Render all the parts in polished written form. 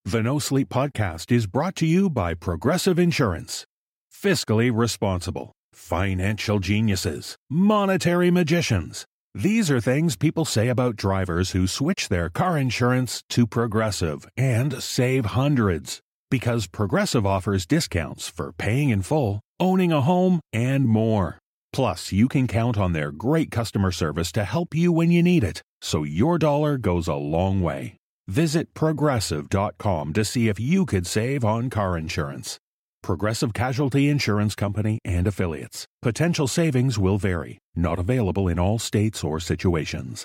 The No Sleep Podcast is brought to you by Progressive Insurance. Fiscally responsible, financial geniuses, monetary magicians. These are things people say about drivers who switch their car insurance to Progressive and save hundreds. Because Progressive offers discounts for paying in full, owning a home, and more. Plus, you can count on their great customer service to help you when you need it, so your dollar goes a long way. Visit Progressive.com to see if you could save on car insurance. Progressive Casualty Insurance Company and Affiliates. Potential savings will vary. Not available in all states or situations.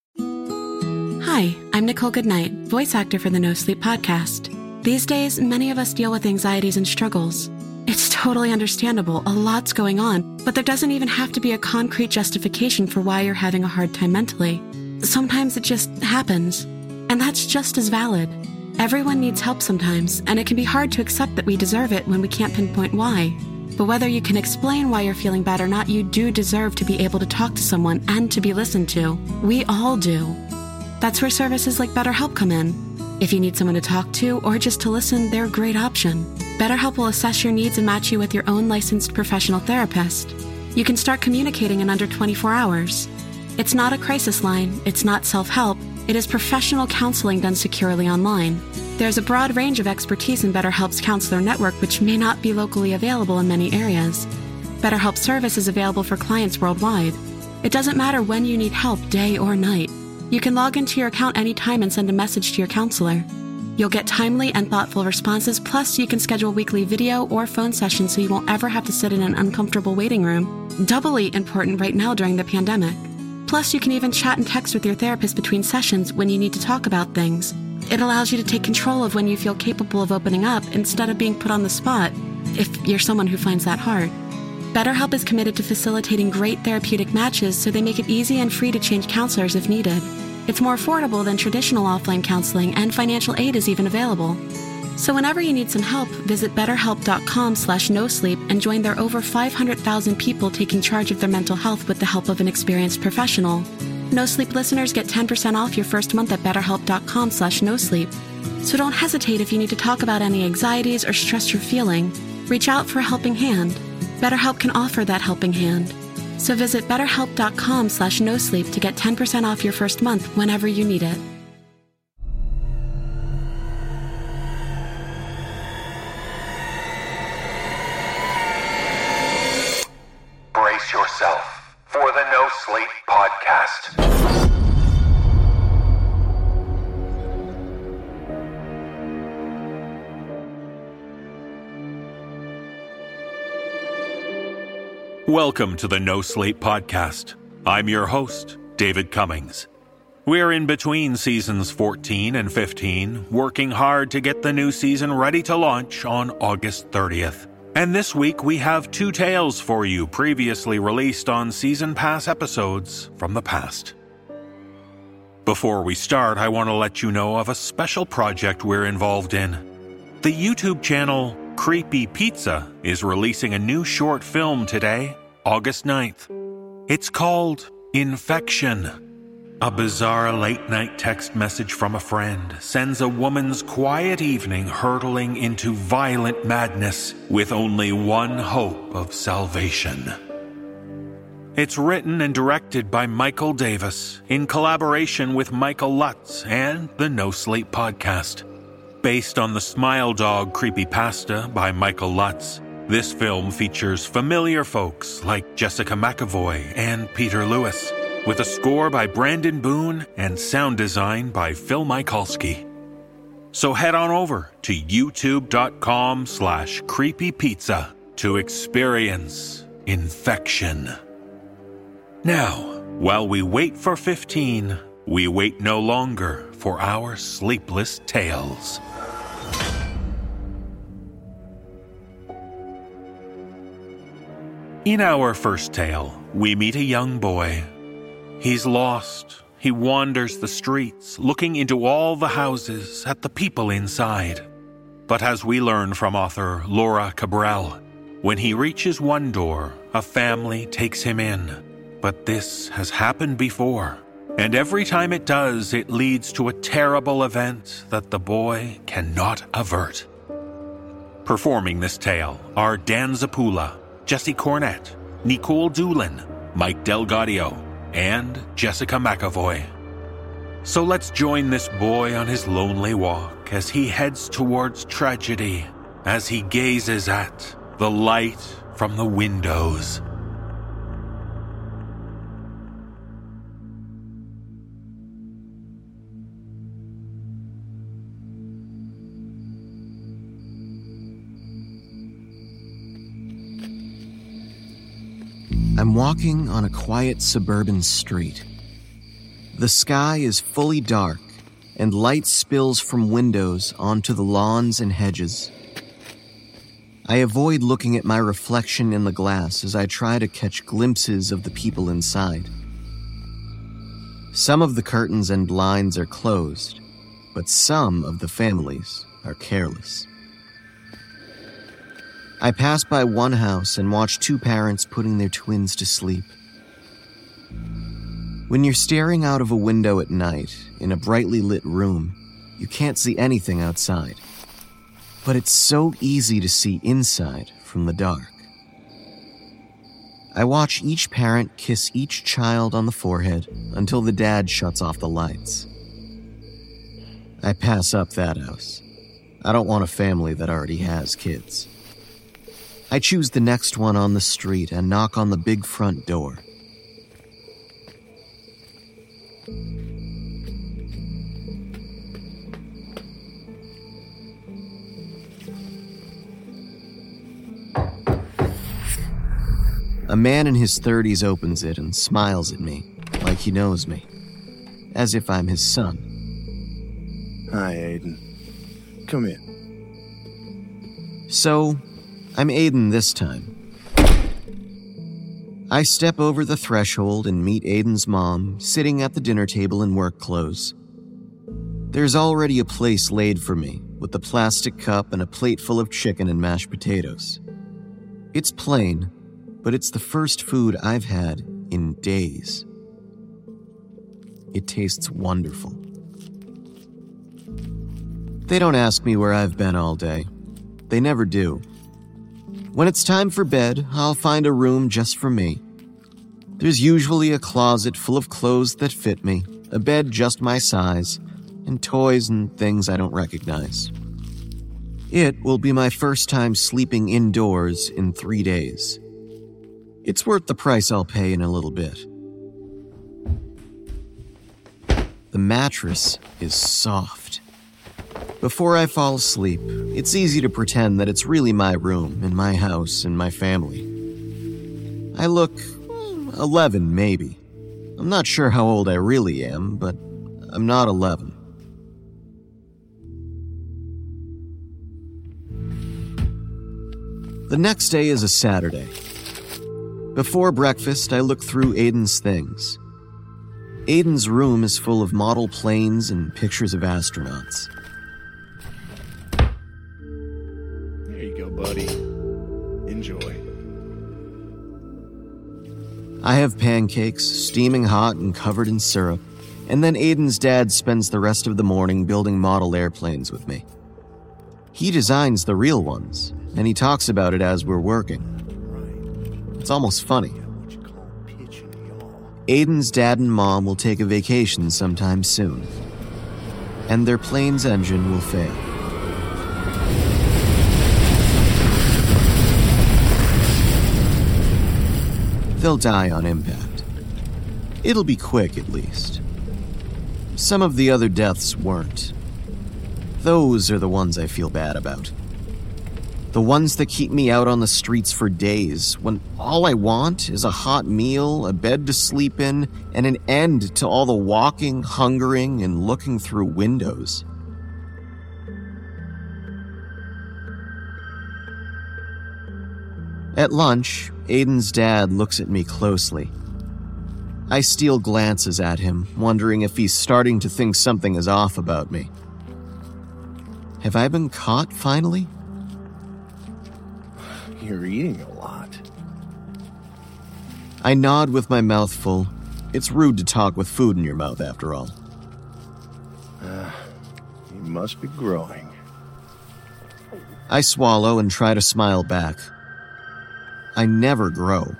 Hi, I'm Nicole Goodnight, voice actor for the No Sleep Podcast. These days, many of us deal with anxieties and struggles. It's totally understandable, a lot's going on, but there doesn't even have to be a concrete justification for why you're having a hard time mentally. Sometimes it just happens, and that's just as valid. Everyone needs help sometimes, and it can be hard to accept that we deserve it when we can't pinpoint why. But whether you can explain why you're feeling bad or not, you do deserve to be able to talk to someone and to be listened to. We all do. That's where services like BetterHelp come in. If you need someone to talk to or just to listen, they're a great option. BetterHelp will assess your needs and match you with your own licensed professional therapist. You can start communicating in under 24 hours. It's not a crisis line. It's not self-help. It is professional counseling done securely online. There's a broad range of expertise in BetterHelp's counselor network, which may not be locally available in many areas. BetterHelp service is available for clients worldwide. It doesn't matter when you need help, day or night. You can log into your account anytime and send a message to your counselor. You'll get timely and thoughtful responses, plus you can schedule weekly video or phone sessions so you won't ever have to sit in an uncomfortable waiting room. Doubly important right now during the pandemic. Plus, you can even chat and text with your therapist between sessions when you need to talk about things. It allows you to take control of when you feel capable of opening up instead of being put on the spot, if you're someone who finds that hard. BetterHelp is committed to facilitating great therapeutic matches, so they make it easy and free to change counselors if needed. It's more affordable than traditional offline counseling, and financial aid is even available. So whenever you need some help, visit BetterHelp.com/nosleep and join their over 500,000 people taking charge of their mental health with the help of an experienced professional. No Sleep listeners get 10% off your first month at BetterHelp.com/nosleep. So don't hesitate if you need to talk about any anxieties or stress you're feeling. Reach out for a helping hand. BetterHelp can offer that helping hand. So visit BetterHelp.com/nosleep to get 10% off your first month whenever you need it. Brace yourself for the No Sleep Podcast. Welcome to the No Sleep Podcast. I'm your host, David Cummings. We're in between seasons 14 and 15, working hard to get the new season ready to launch on August 30th. And this week we have 2 tales for you previously released on Season Pass episodes from the past. Before we start, I want to let you know of a special project we're involved in. The YouTube channel Creepy Pizza is releasing a new short film today, August 9th. It's called Infection. A bizarre late-night text message from a friend sends a woman's quiet evening hurtling into violent madness with only one hope of salvation. It's written and directed by Michael Davis in collaboration with Michael Lutz and the No Sleep Podcast. Based on the Smile Dog creepypasta by Michael Lutz, this film features familiar folks like Jessica McEvoy and Peter Lewis, with a score by Brandon Boone and sound design by Phil Michalski. So head on over to youtube.com/creepypizza to experience Infection. Now, while we wait for 15, we wait no longer for our sleepless tales. In our first tale, we meet a young boy. He's lost. He wanders the streets, looking into all the houses at the people inside. But as we learn from author Laura Cabral, when he reaches one door, a family takes him in. But this has happened before. And every time it does, it leads to a terrible event that the boy cannot avert. Performing this tale are Dan Zappulla, Jesse Cornett, Nicole Doolin, Mike Delgadio, and Jessica McAvoy. So let's join this boy on his lonely walk as he heads towards tragedy, as he gazes at the light from the windows. I'm walking on a quiet suburban street. The sky is fully dark, and light spills from windows onto the lawns and hedges. I avoid looking at my reflection in the glass as I try to catch glimpses of the people inside. Some of the curtains and blinds are closed, but some of the families are careless. I pass by one house and watch two parents putting their twins to sleep. When you're staring out of a window at night in a brightly lit room, you can't see anything outside. But it's so easy to see inside from the dark. I watch each parent kiss each child on the forehead until the dad shuts off the lights. I pass up that house. I don't want a family that already has kids. I choose the next one on the street and knock on the big front door. A man in his 30s opens it and smiles at me, like he knows me, as if I'm his son. Hi, Aiden. Come in. So, I'm Aiden this time. I step over the threshold and meet Aiden's mom, sitting at the dinner table in work clothes. There's already a place laid for me, with a plastic cup and a plate full of chicken and mashed potatoes. It's plain, but it's the first food I've had in days. It tastes wonderful. They don't ask me where I've been all day. They never do. When it's time for bed, I'll find a room just for me. There's usually a closet full of clothes that fit me, a bed just my size, and toys and things I don't recognize. It will be my first time sleeping indoors in 3 days. It's worth the price I'll pay in a little bit. The mattress is soft. Before I fall asleep, it's easy to pretend that it's really my room and my house and my family. I look 11, maybe. I'm not sure how old I really am, but I'm not 11. The next day is a Saturday. Before breakfast, I look through Aiden's things. Aiden's room is full of model planes and pictures of astronauts. There you go, buddy. Enjoy. I have pancakes, steaming hot and covered in syrup, and then Aiden's dad spends the rest of the morning building model airplanes with me. He designs the real ones, and he talks about it as we're working. It's almost funny. Aiden's dad and mom will take a vacation sometime soon, and their plane's engine will fail. They'll die on impact. It'll be quick, at least. Some of the other deaths weren't. Those are the ones I feel bad about. The ones that keep me out on the streets for days, when all I want is a hot meal, a bed to sleep in, and an end to all the walking, hungering, and looking through windows. At lunch, Aiden's dad looks at me closely. I steal glances at him, wondering if he's starting to think something is off about me. Have I been caught finally? You're eating a lot. I nod with my mouth full, It's rude to talk with food in your mouth, after all. You must be growing. I swallow and try to smile back. I never grow.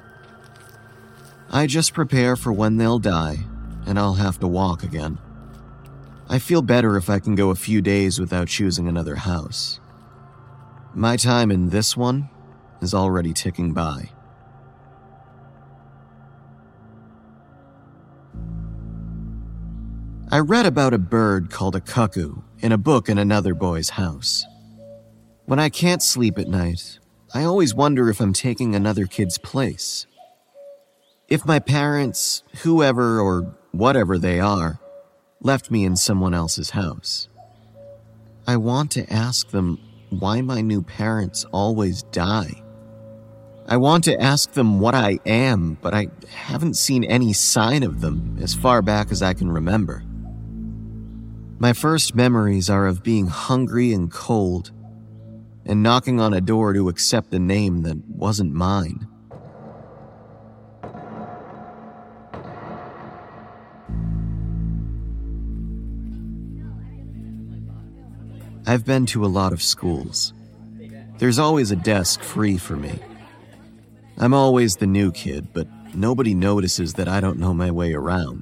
I just prepare for when they'll die, and I'll have to walk again. I feel better if I can go a few days without choosing another house. My time in this one is already ticking by. I read about a bird called a cuckoo in a book in another boy's house. When I can't sleep at night, I always wonder if I'm taking another kid's place. If my parents, whoever or whatever they are, left me in someone else's house. I want to ask them why my new parents always die. I want to ask them what I am, but I haven't seen any sign of them as far back as I can remember. My first memories are of being hungry and cold, and knocking on a door to accept a name that wasn't mine. I've been to a lot of schools. There's always a desk free for me. I'm always the new kid, but nobody notices that I don't know my way around.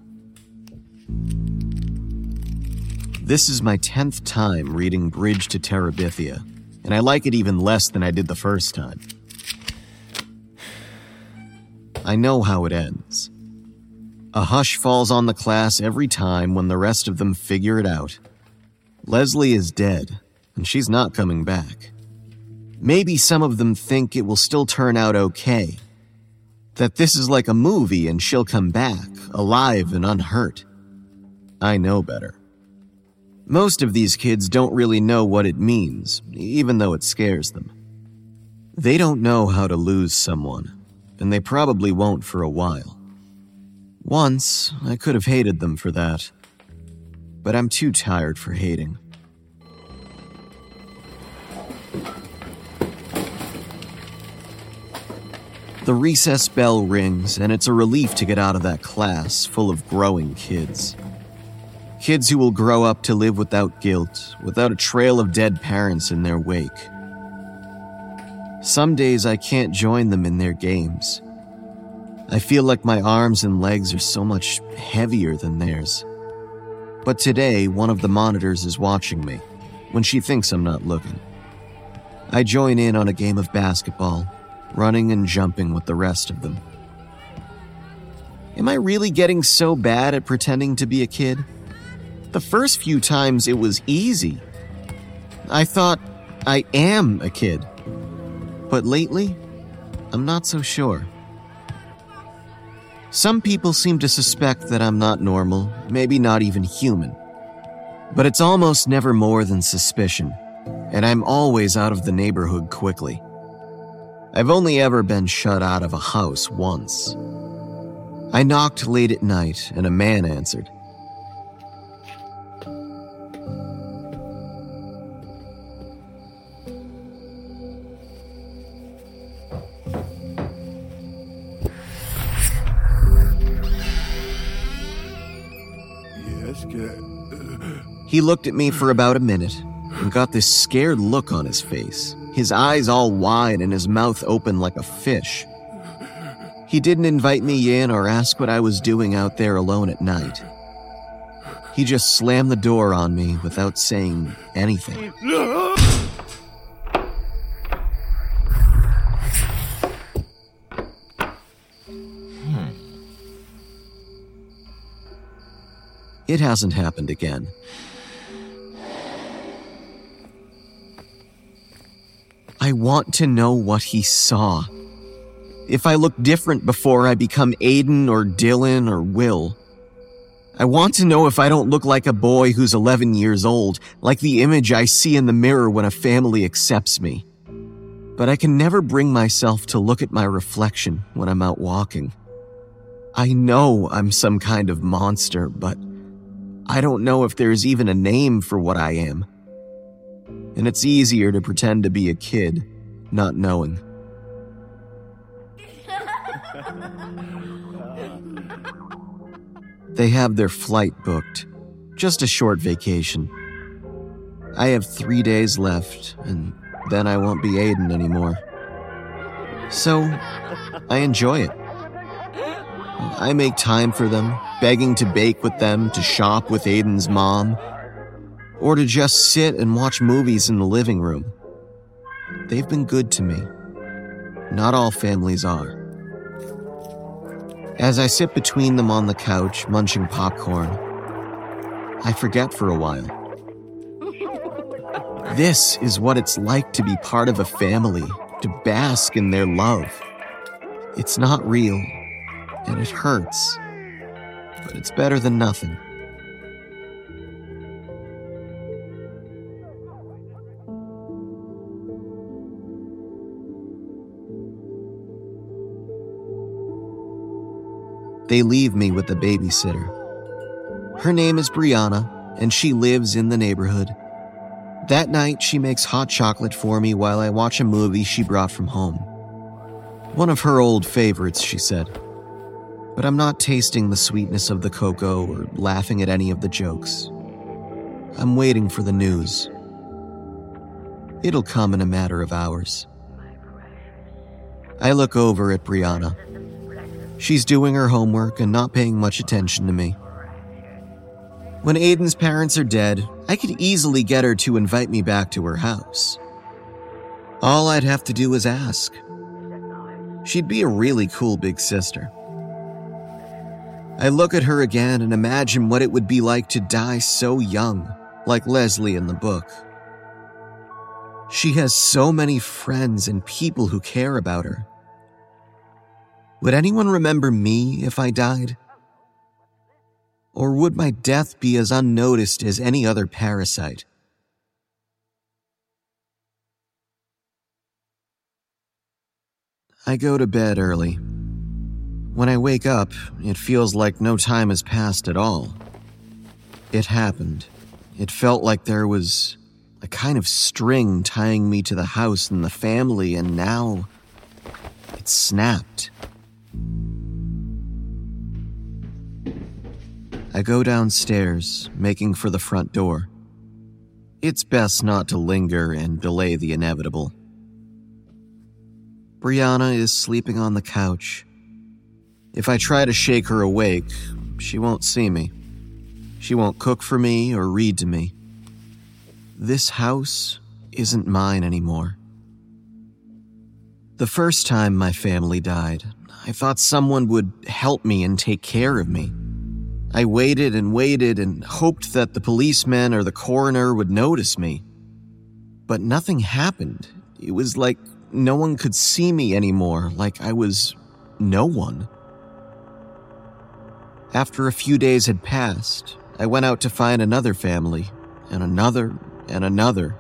This is my 10th time reading Bridge to Terabithia, and I like it even less than I did the first time. I know how it ends. A hush falls on the class every time when the rest of them figure it out. Leslie is dead, and she's not coming back. Maybe some of them think it will still turn out okay. That this is like a movie and she'll come back, alive and unhurt. I know better. Most of these kids don't really know what it means, even though it scares them. They don't know how to lose someone, and they probably won't for a while. Once, I could have hated them for that, but I'm too tired for hating. The recess bell rings, and it's a relief to get out of that class full of growing kids. Kids who will grow up to live without guilt, without a trail of dead parents in their wake. Some days I can't join them in their games. I feel like my arms and legs are so much heavier than theirs. But today, one of the monitors is watching me, when she thinks I'm not looking. I join in on a game of basketball, running and jumping with the rest of them. Am I really getting so bad at pretending to be a kid? The first few times it was easy. I thought I am a kid. But lately, I'm not so sure. Some people seem to suspect that I'm not normal, maybe not even human. But it's almost never more than suspicion, and I'm always out of the neighborhood quickly. I've only ever been shut out of a house once. I knocked late at night, and a man answered. Yes, good. He looked at me for about a minute and got this scared look on his face, his eyes all wide and his mouth open like a fish. He didn't invite me in or ask what I was doing out there alone at night. He just slammed the door on me without saying anything. It hasn't happened again. I want to know what he saw. If I look different before I become Aiden or Dylan or Will. I want to know if I don't look like a boy who's 11 years old, like the image I see in the mirror when a family accepts me. But I can never bring myself to look at my reflection when I'm out walking. I know I'm some kind of monster, but I don't know if there's even a name for what I am. And it's easier to pretend to be a kid, not knowing. They have their flight booked, just a short vacation. I have 3 days left, and then I won't be Aiden anymore. So, I enjoy it. I make time for them, begging to bake with them, to shop with Aiden's mom, or to just sit and watch movies in the living room. They've been good to me. Not all families are. As I sit between them on the couch, munching popcorn, I forget for a while. This is what it's like to be part of a family, to bask in their love. It's not real, and it hurts, but it's better than nothing. They leave me with the babysitter. Her name is Brianna, and she lives in the neighborhood. That night, she makes hot chocolate for me while I watch a movie she brought from home. One of her old favorites, she said. But I'm not tasting the sweetness of the cocoa or laughing at any of the jokes. I'm waiting for the news. It'll come in a matter of hours. I look over at Brianna. She's doing her homework and not paying much attention to me. When Aiden's parents are dead, I could easily get her to invite me back to her house. All I'd have to do is ask. She'd be a really cool big sister. I look at her again and imagine what it would be like to die so young, like Leslie in the book. She has so many friends and people who care about her. Would anyone remember me if I died? Or would my death be as unnoticed as any other parasite? I go to bed early. When I wake up, it feels like no time has passed at all. It happened. It felt like there was a kind of string tying me to the house and the family, and now it snapped. I go downstairs, making for the front door. It's best not to linger and delay the inevitable. Brianna is sleeping on the couch. If I try to shake her awake, she won't see me. She won't cook for me or read to me. This house isn't mine anymore. The first time my family died, I thought someone would help me and take care of me. I waited and hoped that the policeman or the coroner would notice me. But nothing happened. It was like no one could see me anymore, like I was no one. After a few days had passed, I went out to find another family, and another, and another.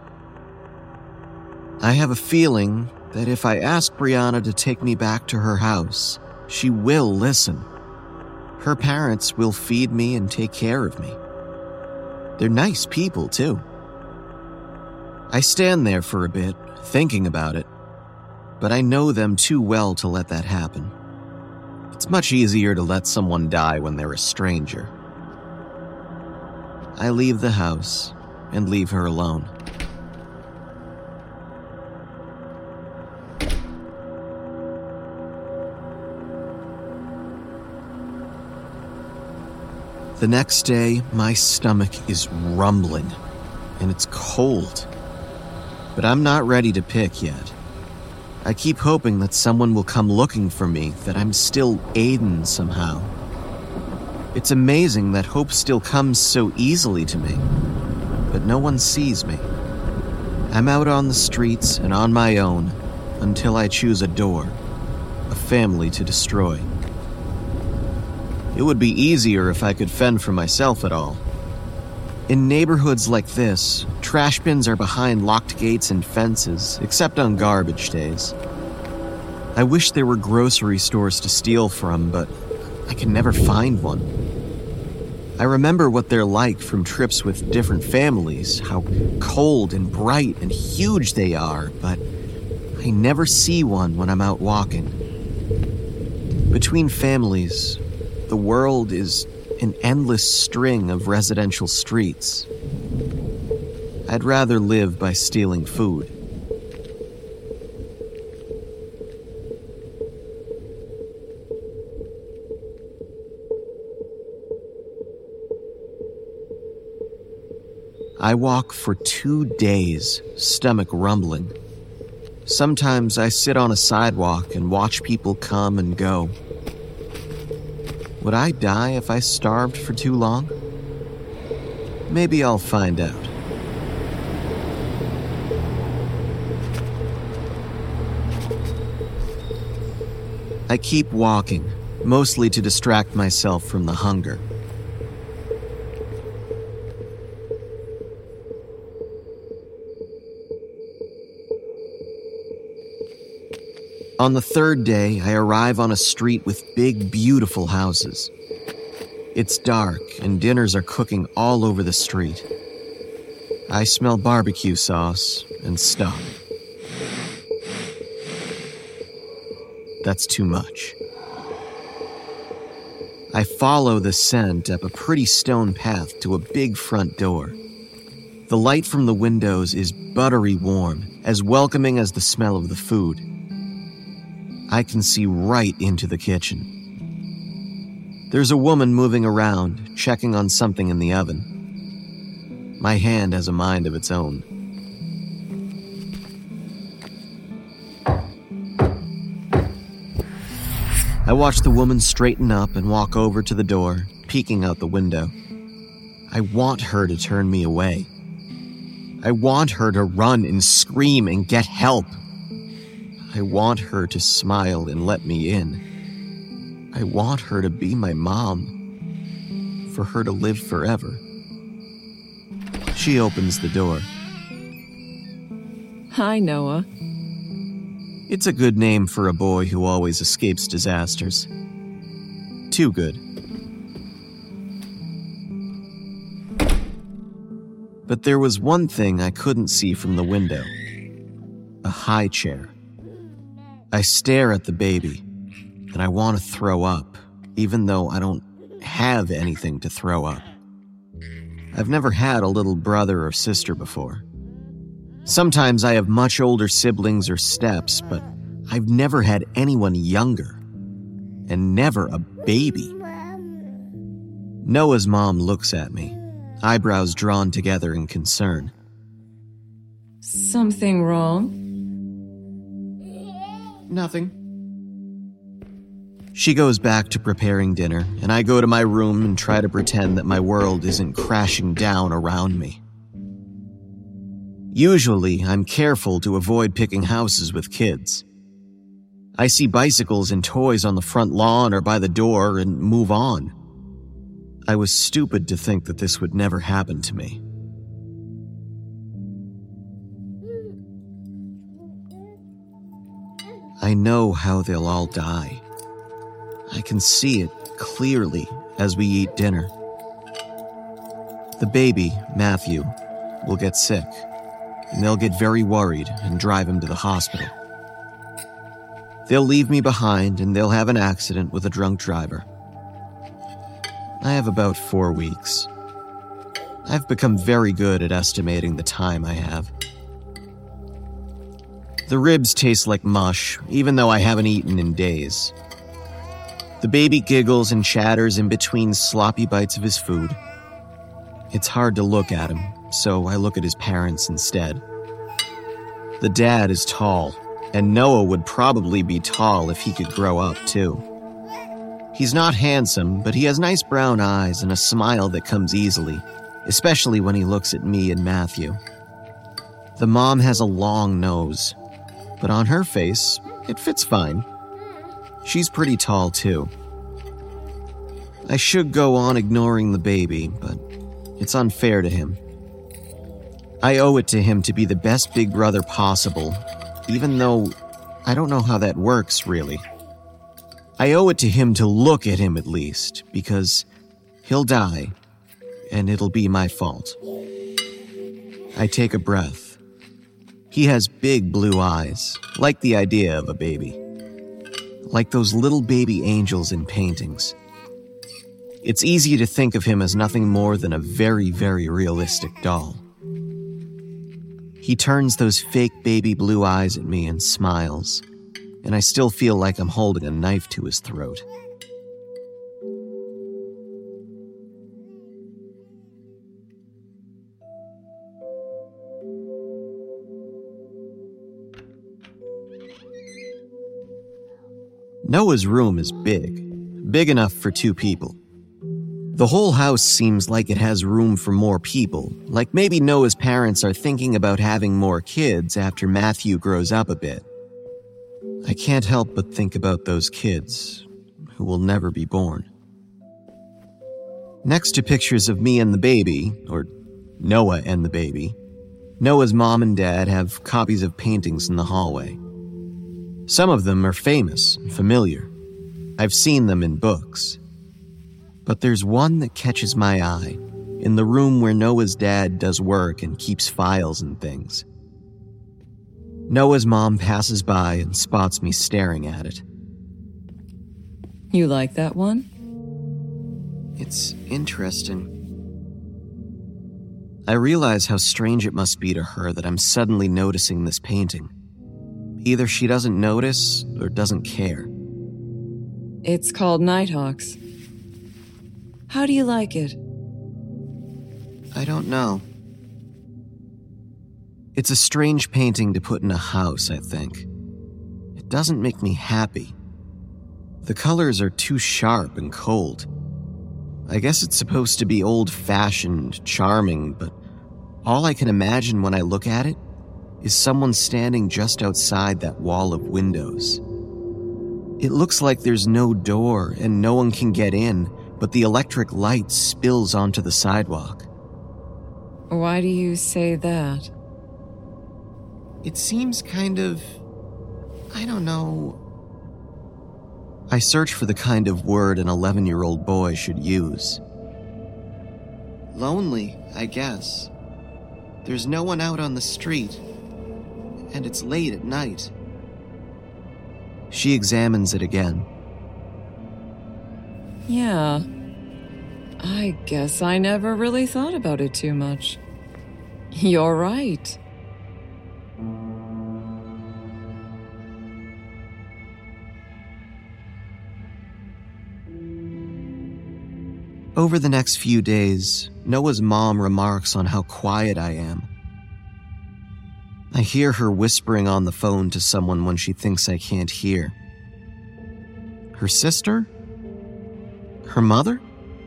I have a feeling that if I ask Brianna to take me back to her house, she will listen. Her parents will feed me and take care of me. They're nice people, too. I stand there for a bit, thinking about it, but I know them too well to let that happen. It's much easier to let someone die when they're a stranger. I leave the house and leave her alone. The next day, my stomach is rumbling, and it's cold. But I'm not ready to pick yet. I keep hoping that someone will come looking for me, that I'm still Aiden somehow. It's amazing that hope still comes so easily to me, but no one sees me. I'm out on the streets and on my own until I choose a door, a family to destroy. It would be easier if I could fend for myself at all. In neighborhoods like this, trash bins are behind locked gates and fences, except on garbage days. I wish there were grocery stores to steal from, but I can never find one. I remember what they're like from trips with different families, how cold and bright and huge they are, but I never see one when I'm out walking. Between families, the world is an endless string of residential streets. I'd rather live by stealing food. I walk for 2 days, stomach rumbling. Sometimes I sit on a sidewalk and watch people come and go. Would I die if I starved for too long? Maybe I'll find out. I keep walking, mostly to distract myself from the hunger. On the 3rd day, I arrive on a street with big, beautiful houses. It's dark, and dinners are cooking all over the street. I smell barbecue sauce and stop. That's too much. I follow the scent up a pretty stone path to a big front door. The light from the windows is buttery warm, as welcoming as the smell of the food. I can see right into the kitchen. There's a woman moving around, checking on something in the oven. My hand has a mind of its own. I watch the woman straighten up and walk over to the door, peeking out the window. I want her to turn me away. I want her to run and scream and get help. I want her to smile and let me in. I want her to be my mom, for her to live forever. She opens the door. Hi, Noah. It's a good name for a boy who always escapes disasters. Too good. But there was one thing I couldn't see from the window. A high chair. I stare at the baby, and I want to throw up, even though I don't have anything to throw up. I've never had a little brother or sister before. Sometimes I have much older siblings or steps, but I've never had anyone younger, and never a baby. Noah's mom looks at me, eyebrows drawn together in concern. Something wrong? Nothing. She goes back to preparing dinner, and I go to my room and try to pretend that my world isn't crashing down around me. Usually, I'm careful to avoid picking houses with kids. I see bicycles and toys on the front lawn or by the door and move on. I was stupid to think that this would never happen to me. I know how they'll all die. I can see it clearly as we eat dinner. The baby, Matthew, will get sick, and they'll get very worried and drive him to the hospital. They'll leave me behind, and they'll have an accident with a drunk driver. I have about 4 weeks. I've become very good at estimating the time I have. The ribs taste like mush, even though I haven't eaten in days. The baby giggles and chatters in between sloppy bites of his food. It's hard to look at him, so I look at his parents instead. The dad is tall, and Noah would probably be tall if he could grow up, too. He's not handsome, but he has nice brown eyes and a smile that comes easily, especially when he looks at me and Matthew. The mom has a long nose, but on her face, it fits fine. She's pretty tall, too. I should go on ignoring the baby, but it's unfair to him. I owe it to him to be the best big brother possible, even though I don't know how that works, really. I owe it to him to look at him at least, because he'll die, and it'll be my fault. I take a breath. He has big blue eyes, like the idea of a baby. Like those little baby angels in paintings. it's easy to think of him as nothing more than a very, very realistic doll. He turns those fake baby blue eyes at me and smiles, and I still feel like I'm holding a knife to his throat. Noah's room is big enough for 2 people. The whole house seems like it has room for more people, like maybe Noah's parents are thinking about having more kids after Matthew grows up a bit. I can't help but think about those kids who will never be born. Next to pictures of me and the baby, or Noah and the baby, Noah's mom and dad have copies of paintings in the hallway. Some of them are famous and familiar. I've seen them in books. But there's one that catches my eye, in the room where Noah's dad does work and keeps files and things. Noah's mom passes by and spots me staring at it. You like that one? It's interesting. I realize how strange it must be to her that I'm suddenly noticing this painting. Either she doesn't notice or doesn't care. It's called Nighthawks. How do you like it? I don't know. It's a strange painting to put in a house, I think. It doesn't make me happy. The colors are too sharp and cold. I guess it's supposed to be old-fashioned, charming, but all I can imagine when I look at it is someone standing just outside that wall of windows. It looks like there's no door and no one can get in, but the electric light spills onto the sidewalk. Why do you say that? It seems kind of... I don't know... I search for the kind of word an 11-year-old boy should use. Lonely, I guess. There's no one out on the street. And it's late at night. She examines it again. Yeah. I guess I never really thought about it too much. You're right. Over the next few days, Noah's mom remarks on how quiet I am. I hear her whispering on the phone to someone when she thinks I can't hear. Her sister? Her mother?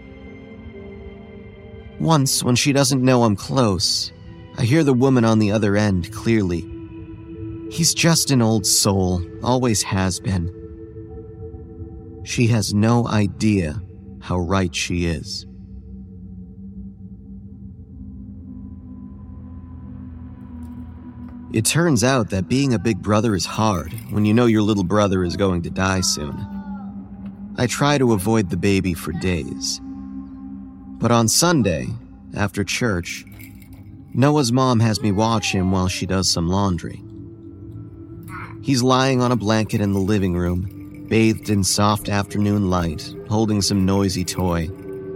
Once, when she doesn't know I'm close, I hear the woman on the other end clearly. He's just an old soul, always has been. She has no idea how right she is. It turns out that being a big brother is hard when you know your little brother is going to die soon. I try to avoid the baby for days. But on Sunday, after church, Noah's mom has me watch him while she does some laundry. He's lying on a blanket in the living room, bathed in soft afternoon light, holding some noisy toy.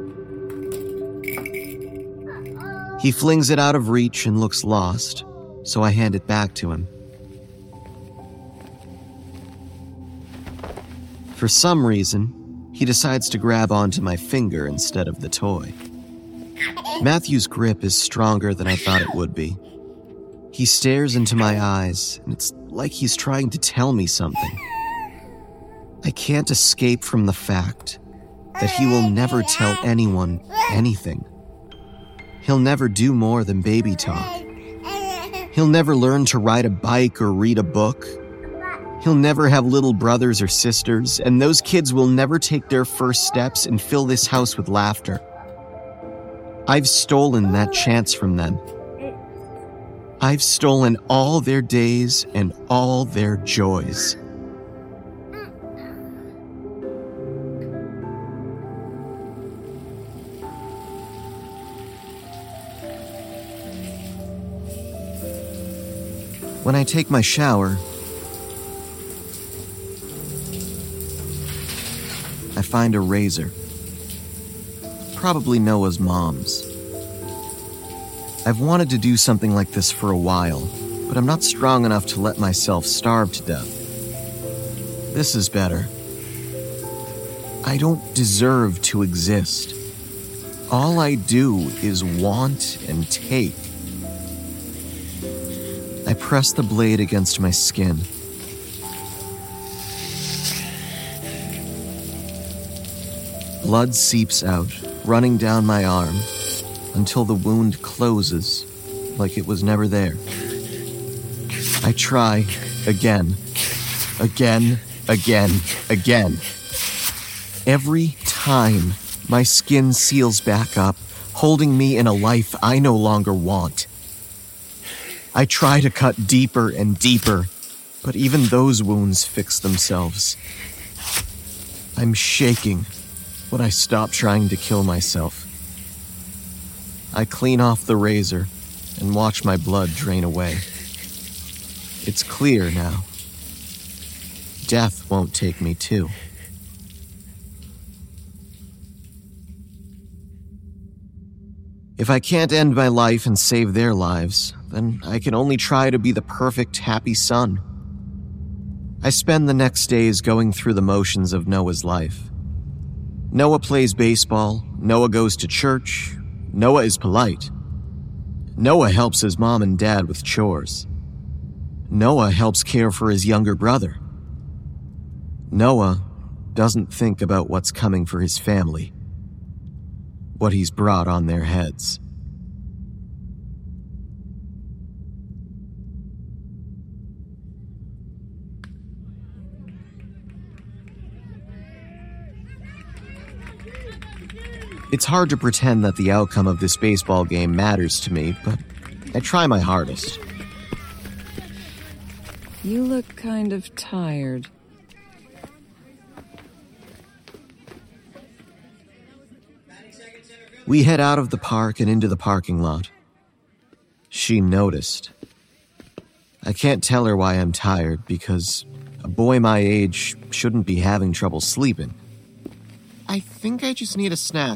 He flings it out of reach and looks lost, so I hand it back to him. For some reason, he decides to grab onto my finger instead of the toy. Matthew's grip is stronger than I thought it would be. He stares into my eyes, and it's like he's trying to tell me something. I can't escape from the fact that he will never tell anyone anything. He'll never do more than baby talk. He'll never learn to ride a bike or read a book. He'll never have little brothers or sisters, and those kids will never take their first steps and fill this house with laughter. I've stolen that chance from them. I've stolen all their days and all their joys. When I take my shower, I find a razor. probably Noah's mom's. I've wanted to do something like this for a while, but I'm not strong enough to let myself starve to death. This is better. I don't deserve to exist. All I do is want and take. I press the blade against my skin. Blood seeps out, running down my arm, until the wound closes like it was never there. I try again. Every time, my skin seals back up, holding me in a life I no longer want. I try to cut deeper and deeper, but even those wounds fix themselves. I'm shaking when I stop trying to kill myself. I clean off the razor and watch my blood drain away. It's clear now. Death won't take me too. If I can't end my life and save their lives, then I can only try to be the perfect, happy son. I spend the next days going through the motions of Noah's life. Noah plays baseball, Noah goes to church, Noah is polite. Noah helps his mom and dad with chores. Noah helps care for his younger brother. Noah doesn't think about what's coming for his family, what he's brought on their heads. It's hard to pretend that the outcome of this baseball game matters to me, but I try my hardest. You look kind of tired. We head out of the park and into the parking lot. She noticed. I can't tell her why I'm tired because a boy my age shouldn't be having trouble sleeping. I think I just need a snack.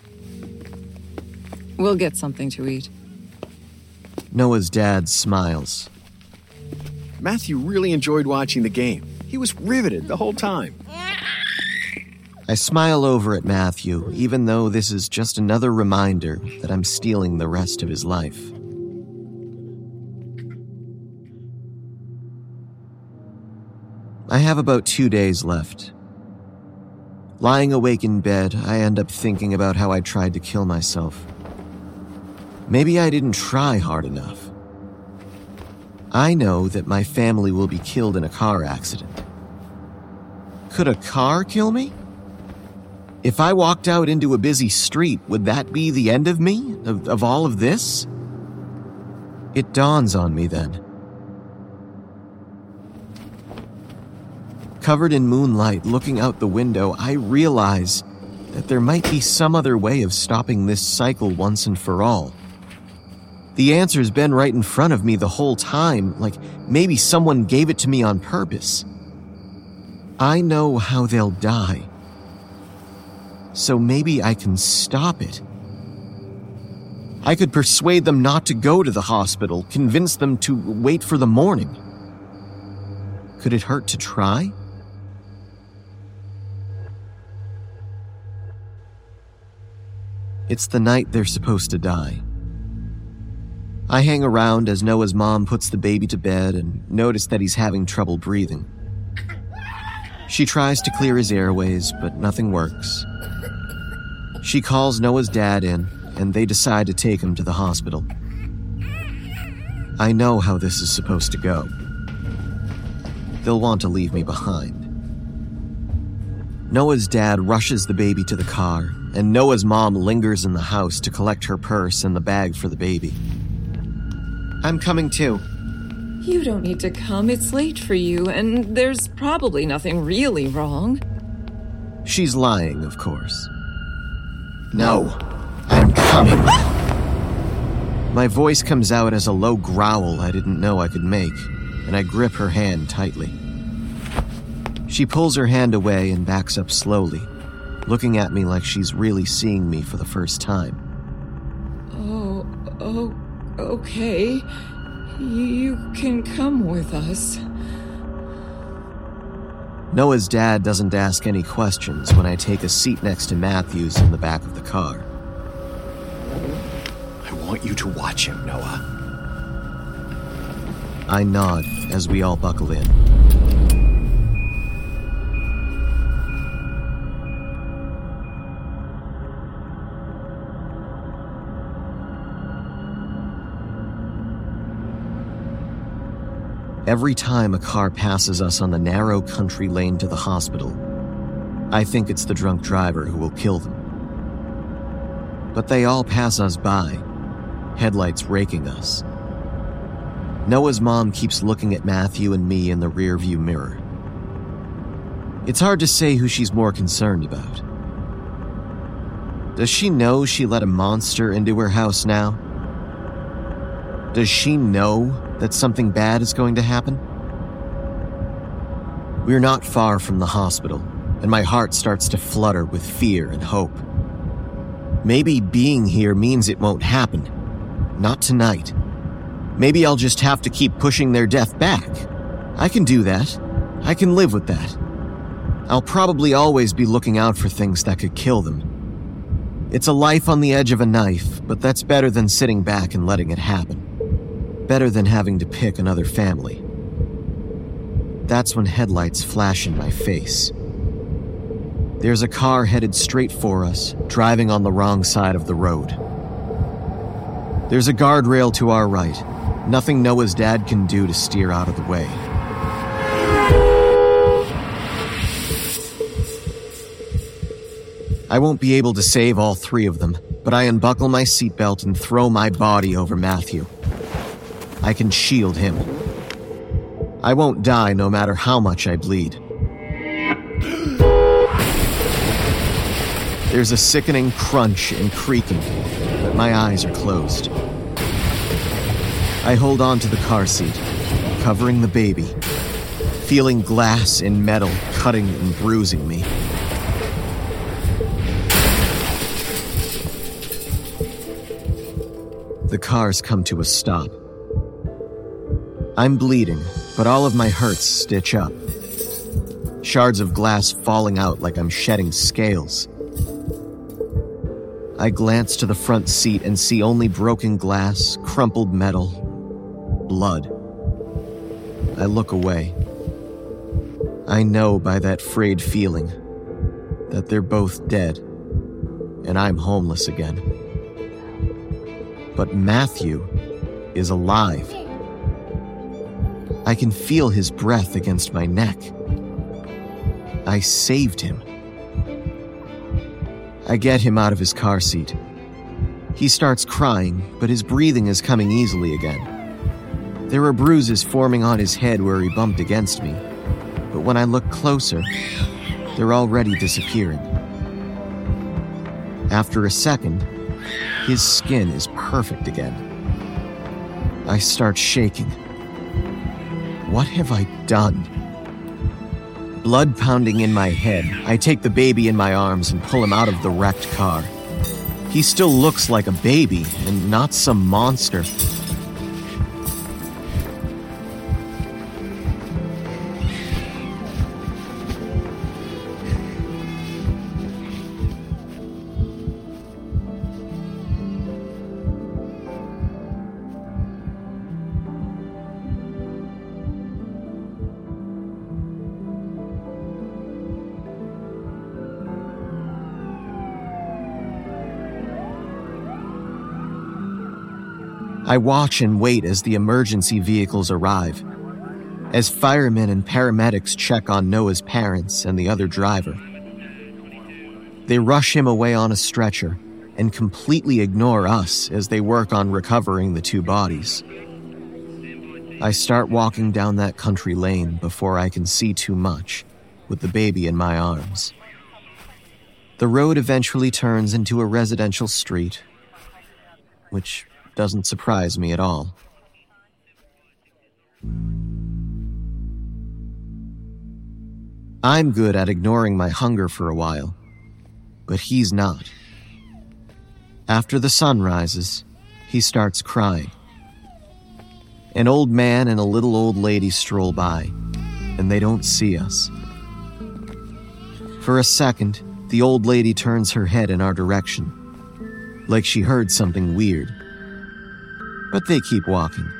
We'll get something to eat. Noah's dad smiles. Matthew really enjoyed watching the game. He was riveted the whole time. I smile over at Matthew, even though this is just another reminder that I'm stealing the rest of his life. I have about 2 days left. Lying awake in bed, I end up thinking about how I tried to kill myself. Maybe I didn't try hard enough. I know that my family will be killed in a car accident. Could a car kill me? If I walked out into a busy street, would that be the end of me? Of all of this? It dawns on me then. Covered in moonlight, looking out the window, I realize that there might be some other way of stopping this cycle once and for all. The answer's been right in front of me the whole time, like maybe someone gave it to me on purpose. I know how they'll die. So maybe I can stop it. I could persuade them not to go to the hospital, convince them to wait for the morning. Could it hurt to try? It's the night they're supposed to die. I hang around as Noah's mom puts the baby to bed and notice that he's having trouble breathing. She tries to clear his airways, but nothing works. She calls Noah's dad in, and they decide to take him to the hospital. I know how this is supposed to go. They'll want to leave me behind. Noah's dad rushes the baby to the car, and Noah's mom lingers in the house to collect her purse and the bag for the baby. I'm coming too. You don't need to come. It's late for you, and there's probably nothing really wrong. She's lying, of course. No, I'm coming. My voice comes out as a low growl I didn't know I could make, and I grip her hand tightly. She pulls her hand away and backs up slowly, looking at me like she's really seeing me for the first time. Oh, okay. You can come with us. Noah's dad doesn't ask any questions when I take a seat next to Matthew's in the back of the car. I want you to watch him, Noah. I nod as we all buckle in. Every time a car passes us on the narrow country lane to the hospital, I think it's the drunk driver who will kill them. But they all pass us by, headlights raking us. Noah's mom keeps looking at Matthew and me in the rearview mirror. It's hard to say who she's more concerned about. Does she know she let a monster into her house now? Does she know that something bad is going to happen? We're not far from the hospital, and my heart starts to flutter with fear and hope. Maybe being here means it won't happen. Not tonight. Maybe I'll just have to keep pushing their death back. I can do that. I can live with that. I'll probably always be looking out for things that could kill them. It's a life on the edge of a knife, but that's better than sitting back and letting it happen. Better than having to pick another family. That's when headlights flash in my face. There's a car headed straight for us, driving on the wrong side of the road. There's a guardrail to our right. Nothing Noah's dad can do to steer out of the way. I won't be able to save all three of them, but I unbuckle my seatbelt and throw my body over Matthew. I can shield him. I won't die no matter how much I bleed. There's a sickening crunch and creaking, but my eyes are closed. I hold on to the car seat, covering the baby, feeling glass and metal cutting and bruising me. The cars come to a stop. I'm bleeding, but all of my hurts stitch up. Shards of glass falling out like I'm shedding scales. I glance to the front seat and see only broken glass, crumpled metal, blood. I look away. I know by that frayed feeling that they're both dead, and I'm homeless again. But Matthew is alive. I can feel his breath against my neck. I saved him. I get him out of his car seat. He starts crying, but his breathing is coming easily again. There are bruises forming on his head where he bumped against me, but when I look closer, they're already disappearing. After a second, his skin is perfect again. I start shaking. What have I done? Blood pounding in my head, I take the baby in my arms and pull him out of the wrecked car. He still looks like a baby and not some monster. I watch and wait as the emergency vehicles arrive, as firemen and paramedics check on Noah's parents and the other driver. They rush him away on a stretcher and completely ignore us as they work on recovering the two bodies. I start walking down that country lane before I can see too much, with the baby in my arms. The road eventually turns into a residential street, which doesn't surprise me at all. I'm good at ignoring my hunger for a while. but he's not. After the sun rises, he starts crying. An old man and a little old lady stroll by, and they don't see us. For a second, the old lady turns her head in our direction, like she heard something weird. But they keep walking.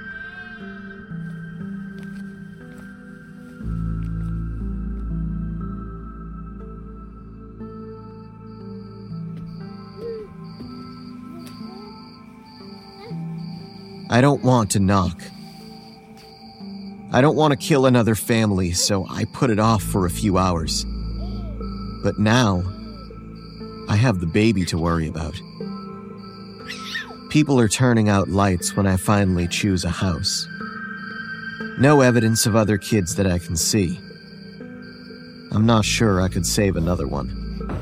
I don't want to knock. I don't want to kill another family, so I put it off for a few hours. But now, I have the baby to worry about. People are turning out lights when I finally choose a house. No evidence of other kids that I can see. I'm not sure I could save another one.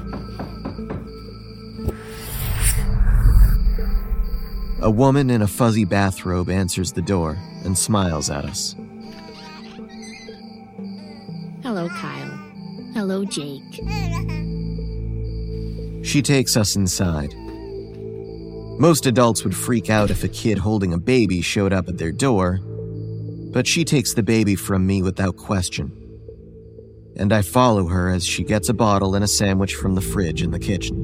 A woman in a fuzzy bathrobe answers the door and smiles at us. Hello, Kyle. Hello, Jake. She takes us inside. Most adults would freak out if a kid holding a baby showed up at their door, but she takes the baby from me without question. And I follow her as she gets a bottle and a sandwich from the fridge in the kitchen.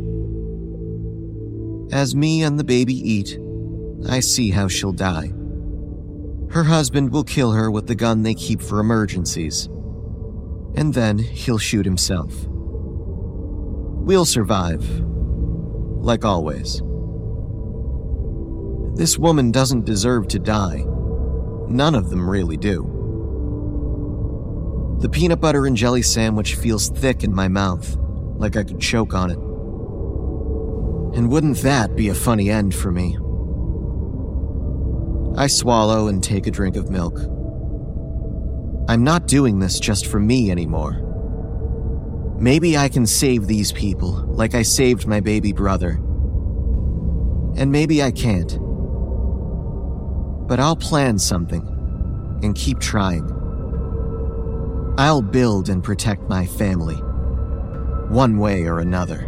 As me and the baby eat, I see how she'll die. Her husband will kill her with the gun they keep for emergencies. And then he'll shoot himself. We'll survive. Like always. This woman doesn't deserve to die. None of them really do. The peanut butter and jelly sandwich feels thick in my mouth, like I could choke on it. And wouldn't that be a funny end for me? I swallow and take a drink of milk. I'm not doing this just for me anymore. Maybe I can save these people like I saved my baby brother. And maybe I can't. But I'll plan something and keep trying. I'll build and protect my family, one way or another.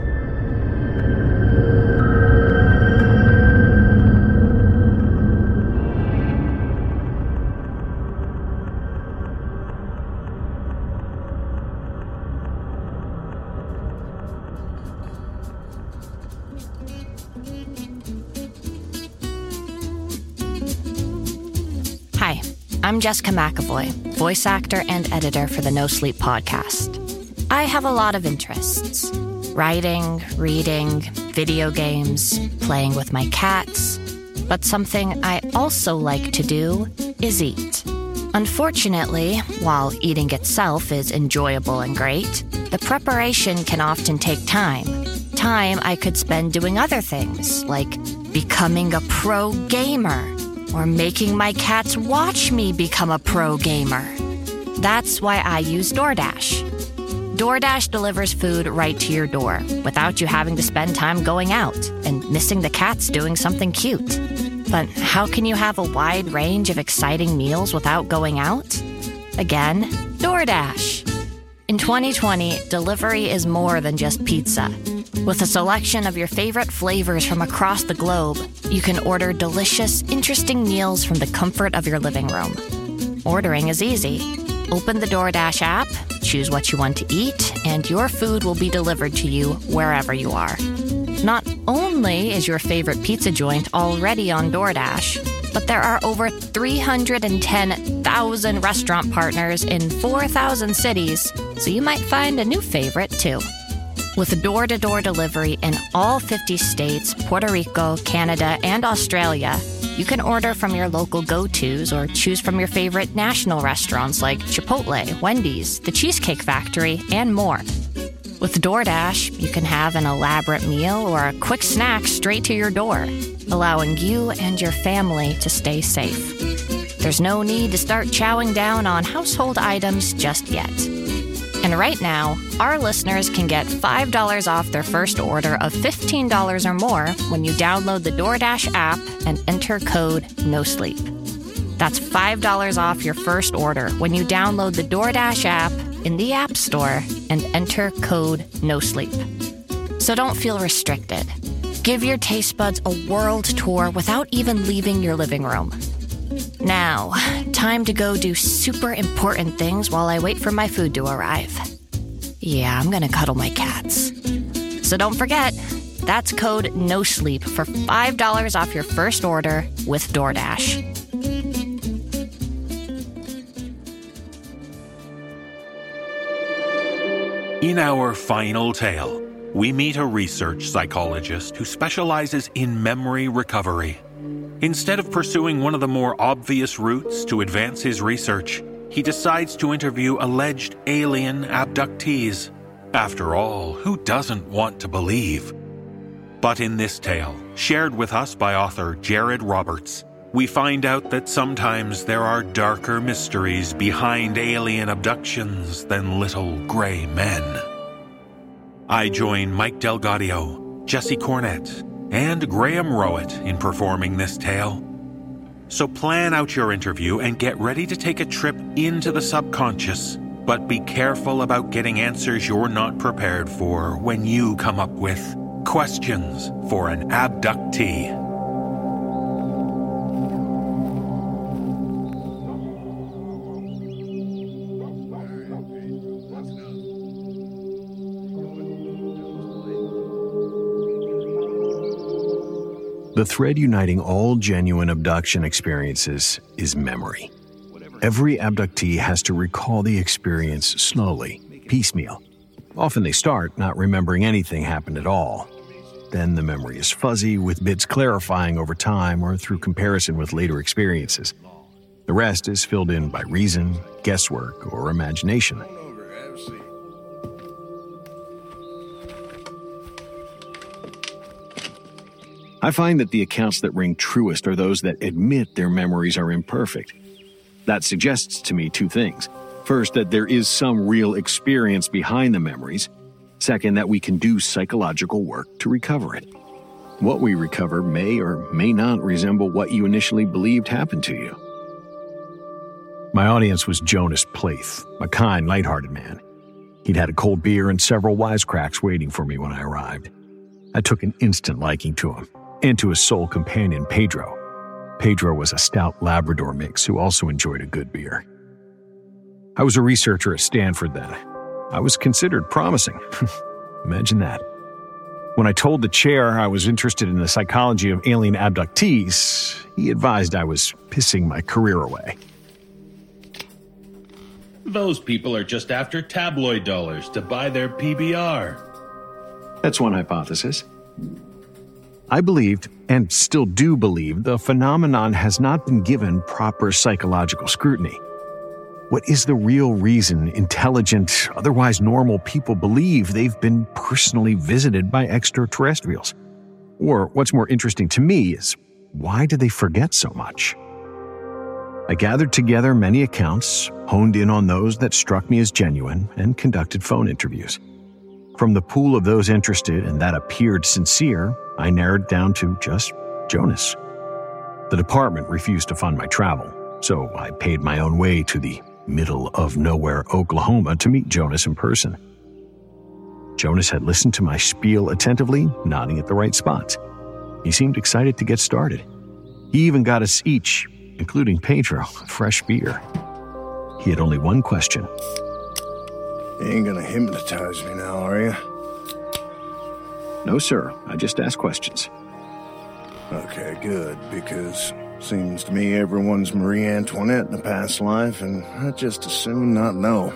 Hi, I'm Jessica McAvoy, voice actor and editor for the No Sleep podcast. I have a lot of interests. Writing, reading, video games, playing with my cats. But something I also like to do is eat. Unfortunately, while eating itself is enjoyable and great, the preparation can often take time. Time I could spend doing other things, like becoming a pro gamer, or making my cats watch me become a pro gamer. That's why I use DoorDash. DoorDash delivers food right to your door without you having to spend time going out and missing the cats doing something cute. But how can you have a wide range of exciting meals without going out? Again, DoorDash. In 2020, delivery is more than just pizza. With a selection of your favorite flavors from across the globe, you can order delicious, interesting meals from the comfort of your living room. Ordering is easy. Open the DoorDash app, choose what you want to eat, and your food will be delivered to you wherever you are. Not only is your favorite pizza joint already on DoorDash, but there are over 310,000 restaurant partners in 4,000 cities, so you might find a new favorite too. With door-to-door delivery in all 50 states, Puerto Rico, Canada, and Australia, you can order from your local go-tos or choose from your favorite national restaurants like Chipotle, Wendy's, The Cheesecake Factory, and more. With DoorDash, you can have an elaborate meal or a quick snack straight to your door, allowing you and your family to stay safe. There's no need to start chowing down on household items just yet. And right now, our listeners can get $5 off their first order of $15 or more when you download the DoorDash app and enter code NOSLEEP. That's $5 off your first order when you download the DoorDash app in the App Store and enter code NOSLEEP. So don't feel restricted. Give your taste buds a world tour without even leaving your living room. Now, time to go do super important things while I wait for my food to arrive. Yeah, I'm gonna cuddle my cats. So don't forget, that's code NOSLEEP for $5 off your first order with DoorDash. In our final tale, we meet a research psychologist who specializes in memory recovery. Instead of pursuing one of the more obvious routes to advance his research, he decides to interview alleged alien abductees. After all, who doesn't want to believe? But in this tale, shared with us by author Jared Roberts, we find out that sometimes there are darker mysteries behind alien abductions than little gray men. I join Mike Delgadio, Jesse Cornett, and Graham Rowett in performing this tale. So plan out your interview and get ready to take a trip into the subconscious, but be careful about getting answers you're not prepared for when you come up with questions for an abductee. The thread uniting all genuine abduction experiences is memory. Every abductee has to recall the experience slowly, piecemeal. Often they start not remembering anything happened at all. Then the memory is fuzzy, with bits clarifying over time or through comparison with later experiences. The rest is filled in by reason, guesswork, or imagination. I find that the accounts that ring truest are those that admit their memories are imperfect. That suggests to me two things. First, that there is some real experience behind the memories. Second, that we can do psychological work to recover it. What we recover may or may not resemble what you initially believed happened to you. My audience was Jonas Plath, a kind, lighthearted man. He'd had a cold beer and several wisecracks waiting for me when I arrived. I took an instant liking to him, and to his sole companion, Pedro. Pedro was a stout Labrador mix who also enjoyed a good beer. I was a researcher at Stanford then. I was considered promising. Imagine that. When I told the chair I was interested in the psychology of alien abductees, he advised I was pissing my career away. Those people are just after tabloid dollars to buy their PBR. That's one hypothesis. I believed, and still do believe, the phenomenon has not been given proper psychological scrutiny. What is the real reason intelligent, otherwise normal people believe they've been personally visited by extraterrestrials? Or what's more interesting to me is, why do they forget so much? I gathered together many accounts, honed in on those that struck me as genuine, and conducted phone interviews. From the pool of those interested and that appeared sincere, I narrowed down to just Jonas. The department refused to fund my travel, so I paid my own way to the middle of nowhere Oklahoma to meet Jonas in person. Jonas had listened to my spiel attentively, nodding at the right spots. He seemed excited to get started. He even got us each, including Pedro, fresh beer. He had only one question. You ain't gonna hypnotize me now, are you? No, sir. I just ask questions. Okay, good, because seems to me everyone's Marie Antoinette in a past life, and I'd just as soon not know.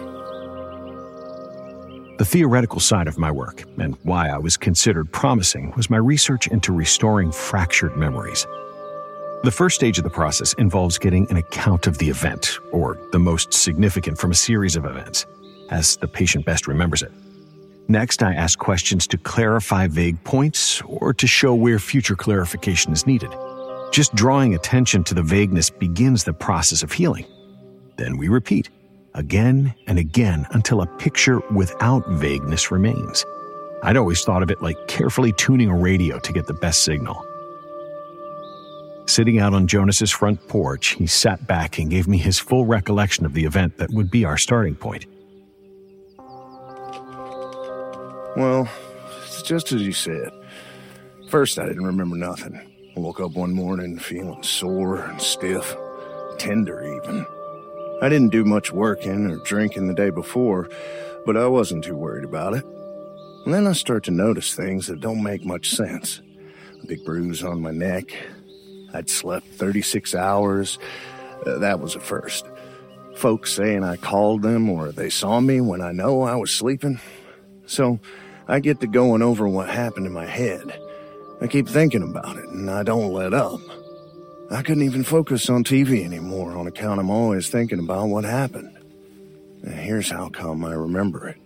The theoretical side of my work, and why I was considered promising, was my research into restoring fractured memories. The first stage of the process involves getting an account of the event, or the most significant from a series of events, as the patient best remembers it. Next, I ask questions to clarify vague points or to show where future clarification is needed. Just drawing attention to the vagueness begins the process of healing. Then we repeat, again and again, until a picture without vagueness remains. I'd always thought of it like carefully tuning a radio to get the best signal. Sitting out on Jonas's front porch, he sat back and gave me his full recollection of the event that would be our starting point. Well, It's just as you said. First, I didn't remember nothing. I woke up one morning feeling sore and stiff, tender even. I didn't do much working or drinking the day before, but I wasn't too worried about it. And then I start to notice things that don't make much sense. A big bruise on my neck. I'd slept 36 hours. That was a first. Folks saying I called them or they saw me when I know I was sleeping. So I get to going over what happened in my head. I keep thinking about it, and I don't let up. I couldn't even focus on TV anymore on account I'm always thinking about what happened. And here's how come I remember it.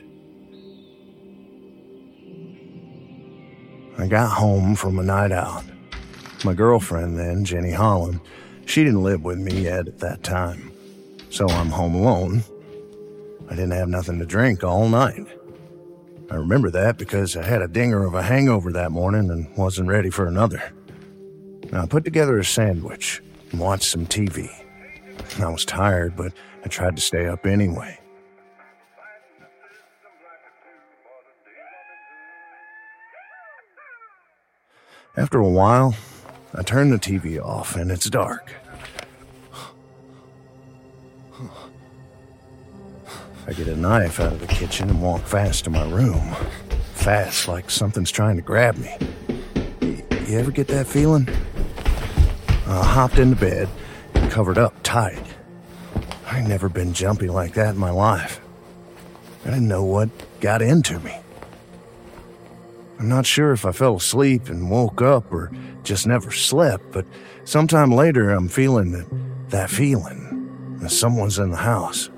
I got home from a night out. My girlfriend then, Jenny Holland, she didn't live with me yet at that time. So I'm home alone. I didn't have nothing to drink all night. I remember that because I had a dinger of a hangover that morning and wasn't ready for another. I put together a sandwich and watched some TV. I was tired, but I tried to stay up anyway. After a while, I turn the TV off and it's dark. I get a knife out of the kitchen and walk fast to my room. Fast, like something's trying to grab me. You ever get that feeling? I hopped into bed and covered up tight. I'd never been jumpy like that in my life. I didn't know what got into me. I'm not sure if I fell asleep and woke up or just never slept, but sometime later I'm feeling that feeling that someone's in the house.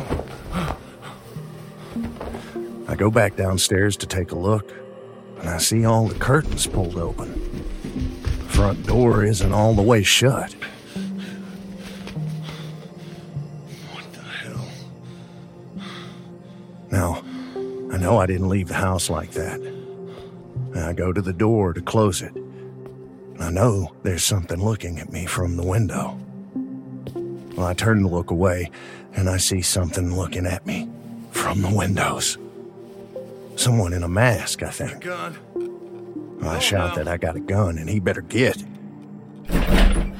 I go back downstairs to take a look, and I see all the curtains pulled open. The front door isn't all the way shut. What the hell? Now, I know I didn't leave the house like that. I go to the door to close it. I know there's something looking at me from the window. Well, I turn to look away, and I see something looking at me from the windows. Someone in a mask, I think. Gun. I shout that I got a gun, and he better get. And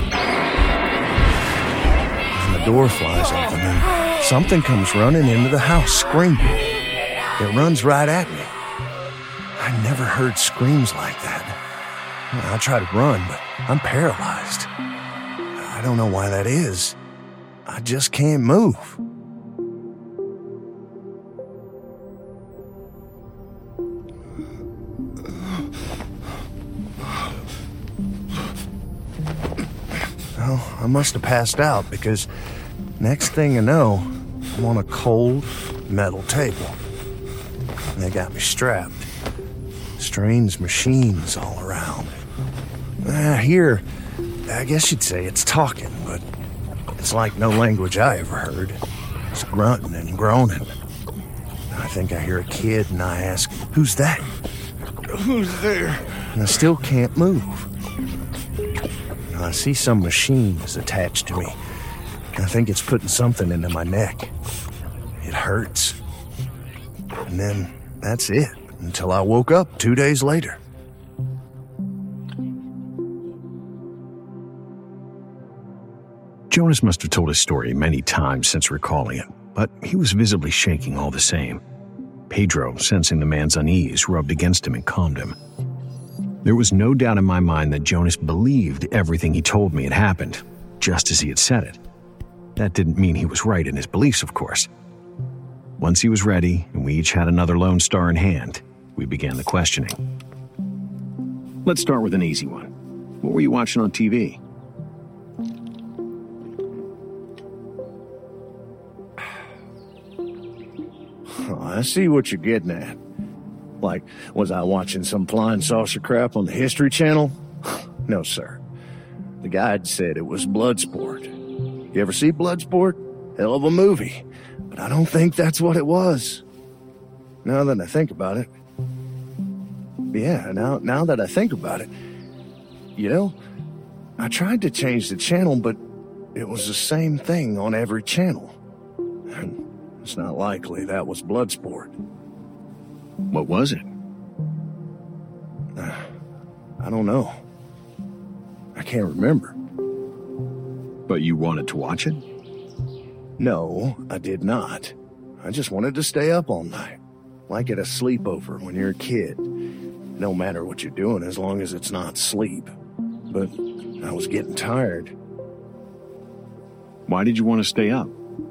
the door flies open, and something comes running into the house, screaming. It runs right at me. I never heard screams like that. I try to run, but I'm paralyzed. I don't know why that is. I just can't move. Well, I must have passed out because next thing I know, I'm on a cold metal table. And they got me strapped. Strange machines all around. Here, I guess you'd say it's talking, but it's like no language I ever heard. It's grunting and groaning. I think I hear a kid and I ask, "Who's that?" "Who's there?" And I still can't move. I see some machine is attached to me. I think it's putting something into my neck. It hurts. And then that's it, until I woke up 2 days later. Jonas must have told his story many times since recalling it, but he was visibly shaking all the same. Pedro, sensing the man's unease, rubbed against him and calmed him. There was no doubt in my mind that Jonas believed everything he told me had happened, just as he had said it. That didn't mean he was right in his beliefs, of course. Once he was ready, and we each had another Lone Star in hand, we began the questioning. Let's start with an easy one. What were you watching on TV? Oh, I see what you're getting at. Like, was I watching some flying saucer crap on the History Channel? No, sir. The guide said it was Bloodsport. You ever see Bloodsport? Hell of a movie. But I don't think that's what it was. Now that I think about it. Yeah, now that I think about it. You know, I tried to change the channel, but it was the same thing on every channel. And it's not likely that was Bloodsport. What was it? I don't know. I can't remember. But you wanted to watch it? No, I did not. I just wanted to stay up all night. Like at a sleepover when you're a kid. No matter what you're doing as long as it's not sleep. But I was getting tired. Why did you want to stay up?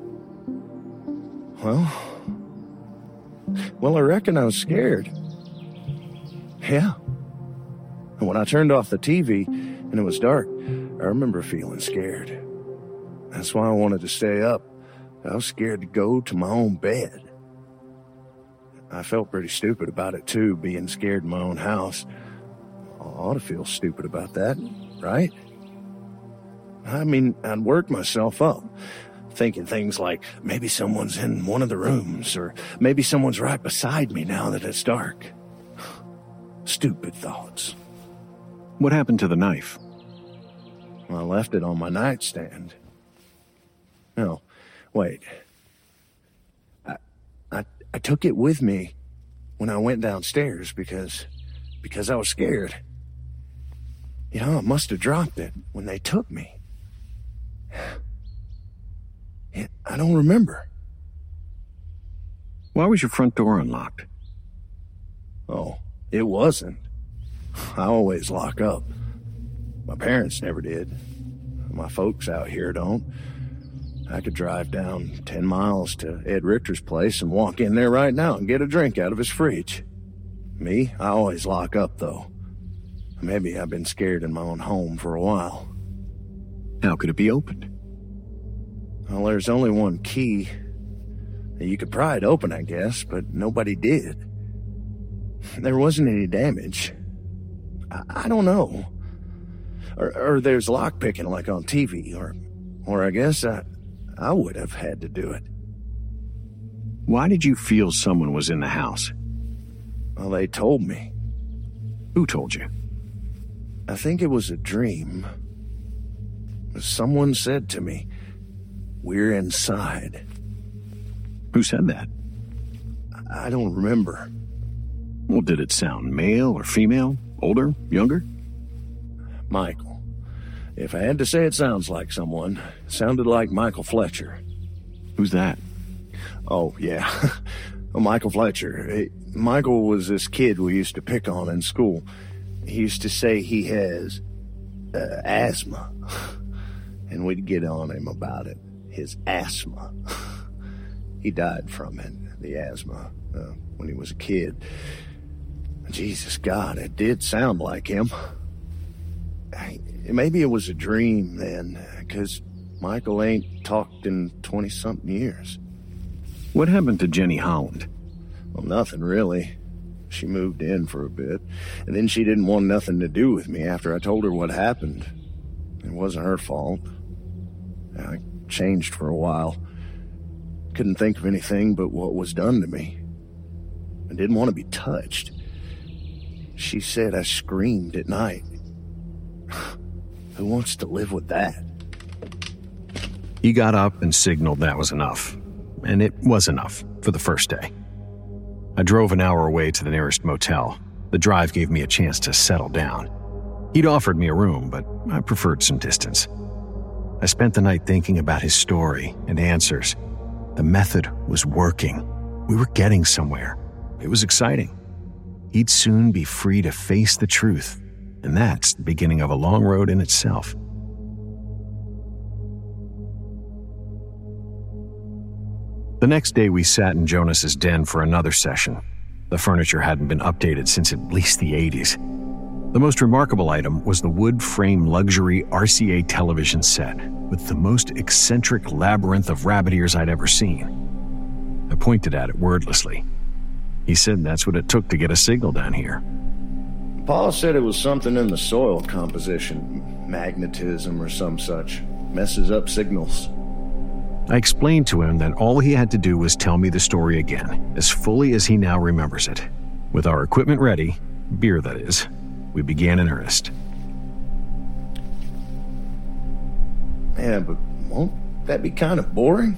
Well, I reckon I was scared. Yeah. And when I turned off the TV and it was dark, I remember feeling scared. That's why I wanted to stay up. I was scared to go to my own bed. I felt pretty stupid about it too, being scared in my own house. I ought to feel stupid about that, right? I mean, I'd worked myself up, thinking things like, maybe someone's in one of the rooms, or maybe someone's right beside me now that it's dark. Stupid thoughts. What happened to the knife? I left it on my nightstand. No, wait. I took it with me when I went downstairs because I was scared. You know, I must have dropped it when they took me. I don't remember. Why was your front door unlocked? Oh, it wasn't. I always lock up. My parents never did. My folks out here don't. I could drive down 10 miles to Ed Richter's place and walk in there right now and get a drink out of his fridge. Me, I always lock up, though. Maybe I've been scared in my own home for a while. How could it be opened? Well, there's only one key. You could pry it open, I guess, but nobody did. There wasn't any damage. I don't know. Or there's lockpicking like on TV, or I guess I would have had to do it. Why did you feel someone was in the house? Well, they told me. Who told you? I think it was a dream. Someone said to me, "We're inside." Who said that? I don't remember. Well, did it sound male or female? Older? Younger? Michael. If I had to say it sounds like someone, it sounded like Michael Fletcher. Who's that? Oh, yeah. Michael Fletcher. Michael was this kid we used to pick on in school. He used to say he has asthma. And we'd get on him about it. His asthma. He died from it, the asthma, when he was a kid. Jesus God, it did sound like him. Maybe it was a dream then, because Michael ain't talked in 20-something years. What happened to Jenny Holland? Well, nothing really. She moved in for a bit, and then she didn't want nothing to do with me after I told her what happened. It wasn't her fault. I changed for a while. Couldn't think of anything but what was done to me. I didn't want to be touched. She said I screamed at night. Who wants to live with that? He got up and signaled that was enough. And it was enough for the first day. I drove an hour away to the nearest motel. The drive gave me a chance to settle down. He'd offered me a room, but I preferred some distance. I spent the night thinking about his story and answers. The method was working. We were getting somewhere. It was exciting. He'd soon be free to face the truth, and that's the beginning of a long road in itself. The next day, we sat in Jonas's den for another session. The furniture hadn't been updated since at least the 80s. The most remarkable item was the wood-frame luxury RCA television set with the most eccentric labyrinth of rabbit ears I'd ever seen. I pointed at it wordlessly. He said that's what it took to get a signal down here. Paul said it was something in the soil composition, magnetism or some such. Messes up signals. I explained to him that all he had to do was tell me the story again, as fully as he now remembers it. With our equipment ready, beer that is, we began in earnest. Yeah, but won't that be kind of boring?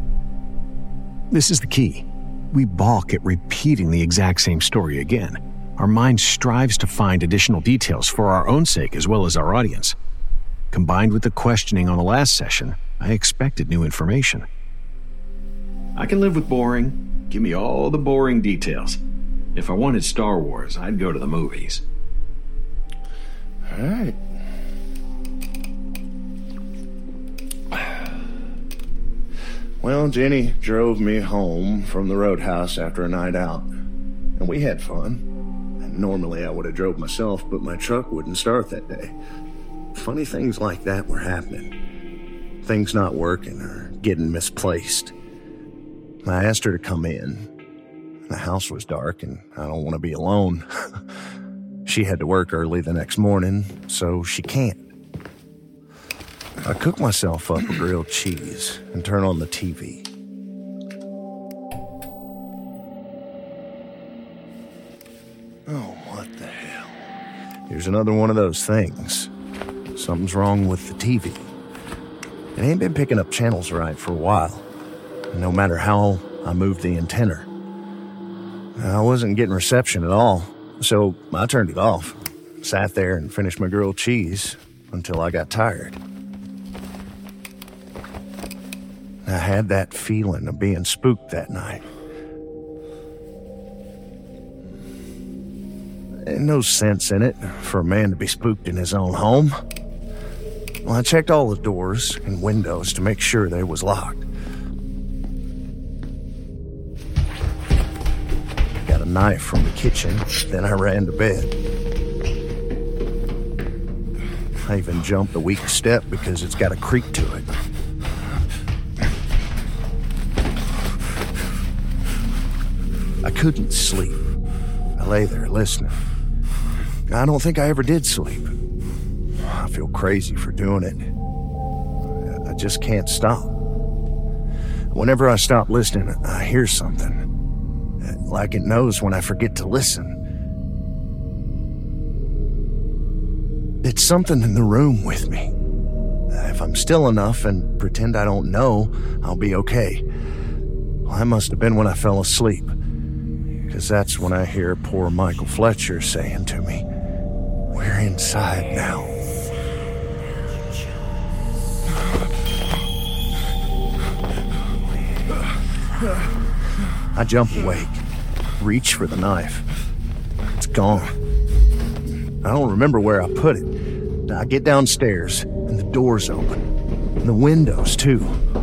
This is the key. We balk at repeating the exact same story again. Our mind strives to find additional details for our own sake as well as our audience. Combined with the questioning on the last session, I expected new information. I can live with boring. Give me all the boring details. If I wanted Star Wars, I'd go to the movies. All right. Well, Jenny drove me home from the roadhouse after a night out, and we had fun. And normally I would have drove myself, but my truck wouldn't start that day. Funny things like that were happening. Things not working or getting misplaced. I asked her to come in. The house was dark, and I don't want to be alone. She had to work early the next morning, so she can't. I cook myself up a grilled cheese and turn on the TV. Oh, what the hell? Here's another one of those things. Something's wrong with the TV. It ain't been picking up channels right for a while, no matter how I moved the antenna. I wasn't getting reception at all, so I turned it off, sat there and finished my grilled cheese until I got tired. I had that feeling of being spooked that night. Ain't no sense in it for a man to be spooked in his own home. Well, I checked all the doors and windows to make sure they was locked. Got a knife from the kitchen, then I ran to bed. I even jumped the weak step because it's got a creak to it. I couldn't sleep. I lay there listening. I don't think I ever did sleep. I feel crazy for doing it. I just can't stop. Whenever I stop listening, I hear something. Like it knows when I forget to listen. It's something in the room with me. If I'm still enough and pretend I don't know, I'll be okay. Well, that must have been when I fell asleep. Because that's when I hear poor Michael Fletcher saying to me, "We're inside now." I jump awake, reach for the knife. It's gone. I don't remember where I put it. I get downstairs, and the door's open. And the windows, too.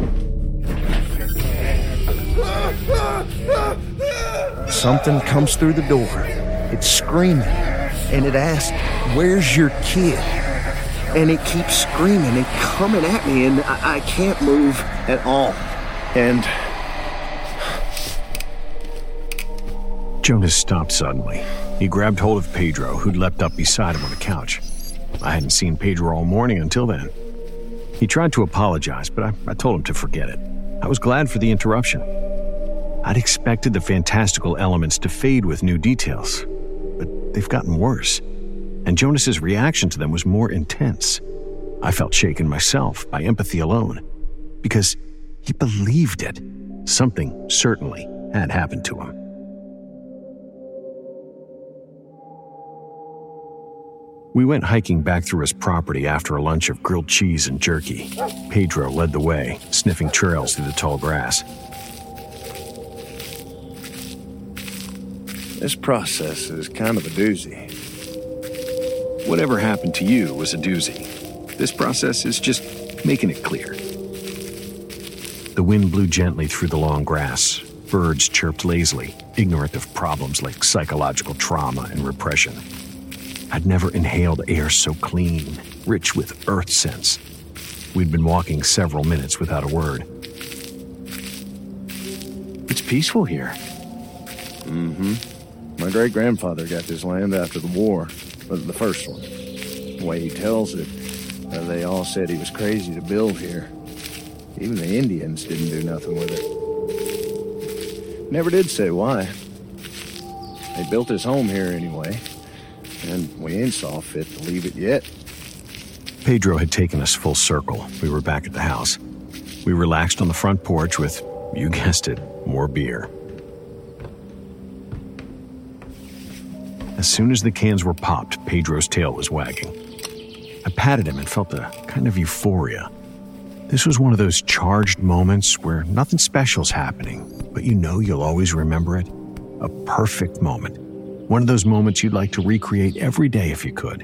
Something comes through the door. It's screaming, and it asks, "Where's your kid?" And it keeps screaming and coming at me, and I can't move at all. And Jonas stopped suddenly. He grabbed hold of Pedro, who'd leapt up beside him on the couch. I hadn't seen Pedro all morning until then. He tried to apologize, but I told him to forget it. I was glad for the interruption. I'd expected the fantastical elements to fade with new details, but they've gotten worse, and Jonas's reaction to them was more intense. I felt shaken myself by empathy alone, because he believed it. Something certainly had happened to him. We went hiking back through his property after a lunch of grilled cheese and jerky. Pedro led the way, sniffing trails through the tall grass. this process is kind of a doozy. Whatever happened to you was a doozy. This process is just making it clear. The wind blew gently through the long grass. Birds chirped lazily, ignorant of problems like psychological trauma and repression. I'd never inhaled air so clean, rich with earth scents. We'd been walking several minutes without a word. It's peaceful here. Mm-hmm. My great-grandfather got this land after the war, the first one. The way he tells it, they all said he was crazy to build here. Even the Indians didn't do nothing with it. Never did say why. They built his home here anyway, and we ain't saw fit to leave it yet. Pedro had taken us full circle. We were back at the house. We relaxed on the front porch with, you guessed it, more beer. As soon as the cans were popped, Pedro's tail was wagging. I patted him and felt a kind of euphoria. This was one of those charged moments where nothing special's happening, but you know you'll always remember it. A perfect moment. One of those moments you'd like to recreate every day if you could.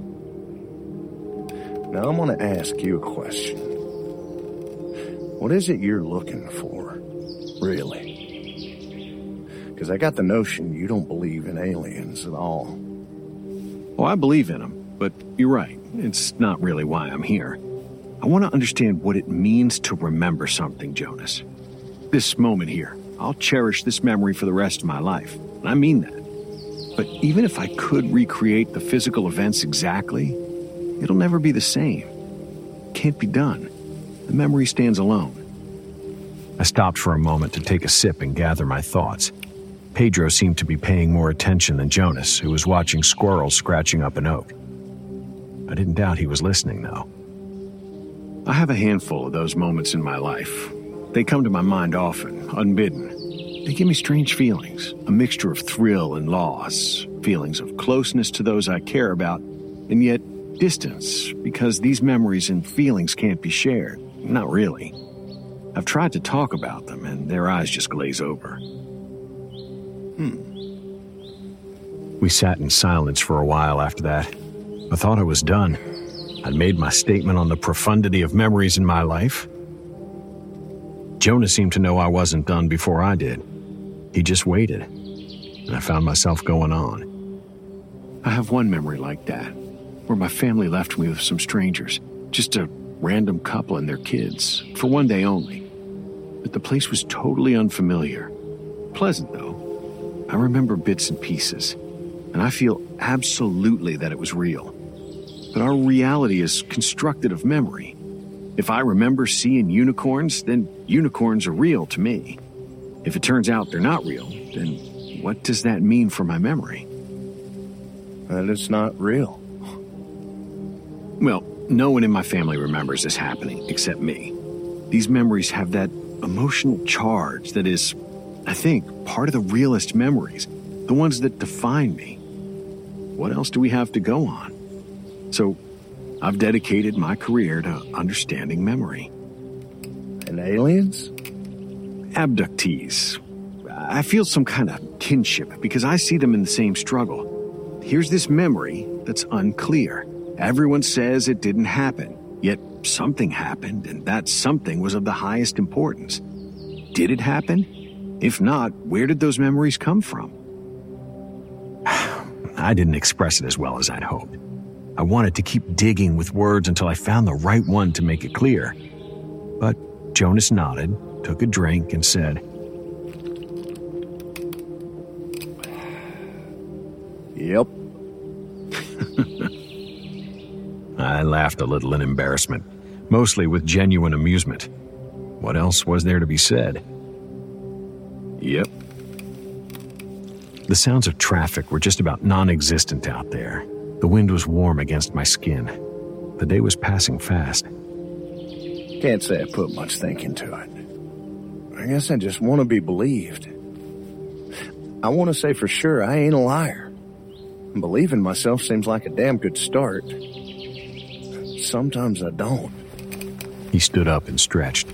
Now I'm going to ask you a question. What is it you're looking for, really? Because I got the notion you don't believe in aliens at all. Well, I believe in them, but you're right. It's not really why I'm here. I want to understand what it means to remember something, Jonas. This moment here, I'll cherish this memory for the rest of my life, and I mean that. But even if I could recreate the physical events exactly, it'll never be the same. It can't be done. The memory stands alone. I stopped for a moment to take a sip and gather my thoughts. Pedro seemed to be paying more attention than Jonas, who was watching squirrels scratching up an oak. I didn't doubt he was listening, though. I have a handful of those moments in my life. They come to my mind often, unbidden. They give me strange feelings, a mixture of thrill and loss, feelings of closeness to those I care about, and yet distance, because these memories and feelings can't be shared. Not really. I've tried to talk about them, and their eyes just glaze over. We sat in silence for a while after that. I thought I was done. I'd made my statement on the profundity of memories in my life. Jonah seemed to know I wasn't done before I did. He just waited, and I found myself going on. I have one memory like that, where my family left me with some strangers, just a random couple and their kids, for one day only. But the place was totally unfamiliar. Pleasant, though. I remember bits and pieces, and I feel absolutely that it was real. But our reality is constructed of memory. If I remember seeing unicorns, then unicorns are real to me. If it turns out they're not real, then what does that mean for my memory? That it's not real. Well, no one in my family remembers this happening, except me. These memories have that emotional charge that is, I think, part of the realest memories, the ones that define me. What else do we have to go on? So, I've dedicated my career to understanding memory. And aliens? Abductees. I feel some kind of kinship because I see them in the same struggle. Here's this memory that's unclear. Everyone says it didn't happen, yet something happened, and that something was of the highest importance. Did it happen? If not, where did those memories come from? I didn't express it as well as I'd hoped. I wanted to keep digging with words until I found the right one to make it clear. But Jonas nodded, took a drink, and said, "Yep." I laughed a little in embarrassment, mostly with genuine amusement. What else was there to be said? Yep. The sounds of traffic were just about non-existent out there. The wind was warm against my skin. The day was passing fast. Can't say I put much thinking to it. I guess I just want to be believed. I want to say for sure I ain't a liar. Believing myself seems like a damn good start. Sometimes I don't. He stood up and stretched.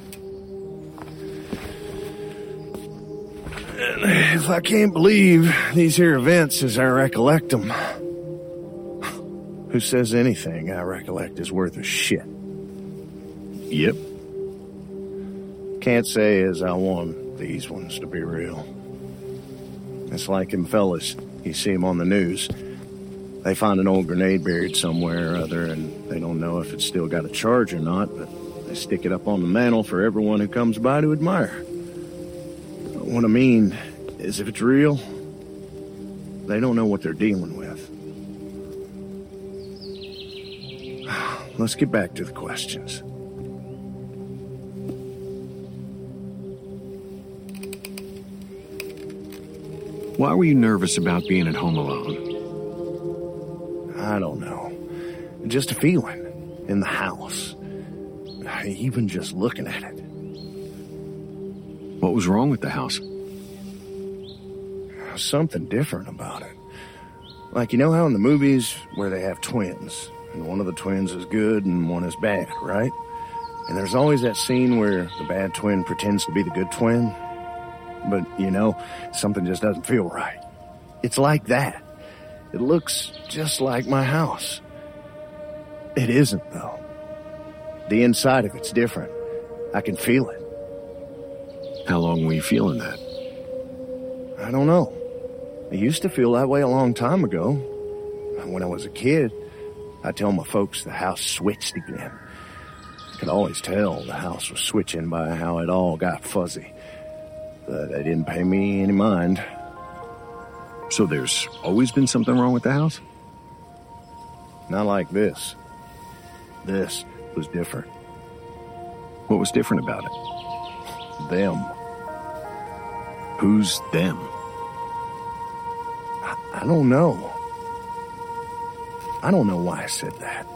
If I can't believe these here events as I recollect them, who says anything I recollect is worth a shit? Yep. Can't say as I want these ones to be real. It's like them fellas, you see them on the news. They find an old grenade buried somewhere or other, and they don't know if it's still got a charge or not, but they stick it up on the mantle for everyone who comes by to admire. What I mean is if it's real, they don't know what they're dealing with. Let's get back to the questions. Why were you nervous about being at home alone? I don't know. Just a feeling in the house. Even just looking at it. What was wrong with the house? Something different about it. Like, you know how in the movies where they have twins, and one of the twins is good and one is bad, right? And there's always that scene where the bad twin pretends to be the good twin, but, something just doesn't feel right. It's like that. It looks just like my house. It isn't, though. The inside of it's different. I can feel it. How long were you feeling that? I don't know. I used to feel that way a long time ago. When I was a kid, I tell my folks the house switched again. I could always tell the house was switching by how it all got fuzzy. But they didn't pay me any mind. So there's always been something wrong with the house? Not like this. This was different. What was different about it? Them. Who's them? I don't know. I don't know why I said that.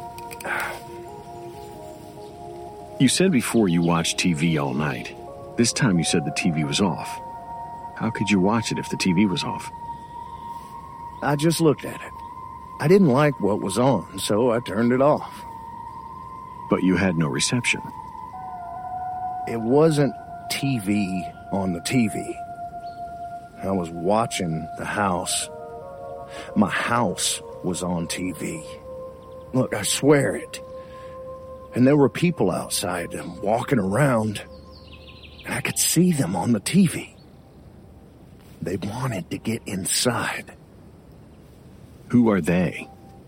You said before you watched TV all night. This time you said the TV was off. How could you watch it if the TV was off? I just looked at it. I didn't like what was on, so I turned it off. But you had no reception. It wasn't TV on the TV. I was watching the house. My house was on TV. Look, I swear it. And there were people outside walking around, and I could see them on the TV. They wanted to get inside. Who are they?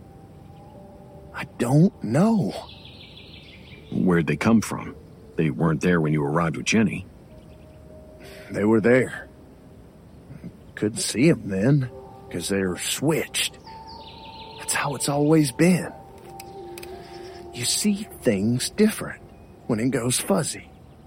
I don't know. Where'd they come from? They weren't there when you arrived with Jenny. They were there. Couldn't see them then, because they were switched. That's how it's always been. You see things different when it goes fuzzy.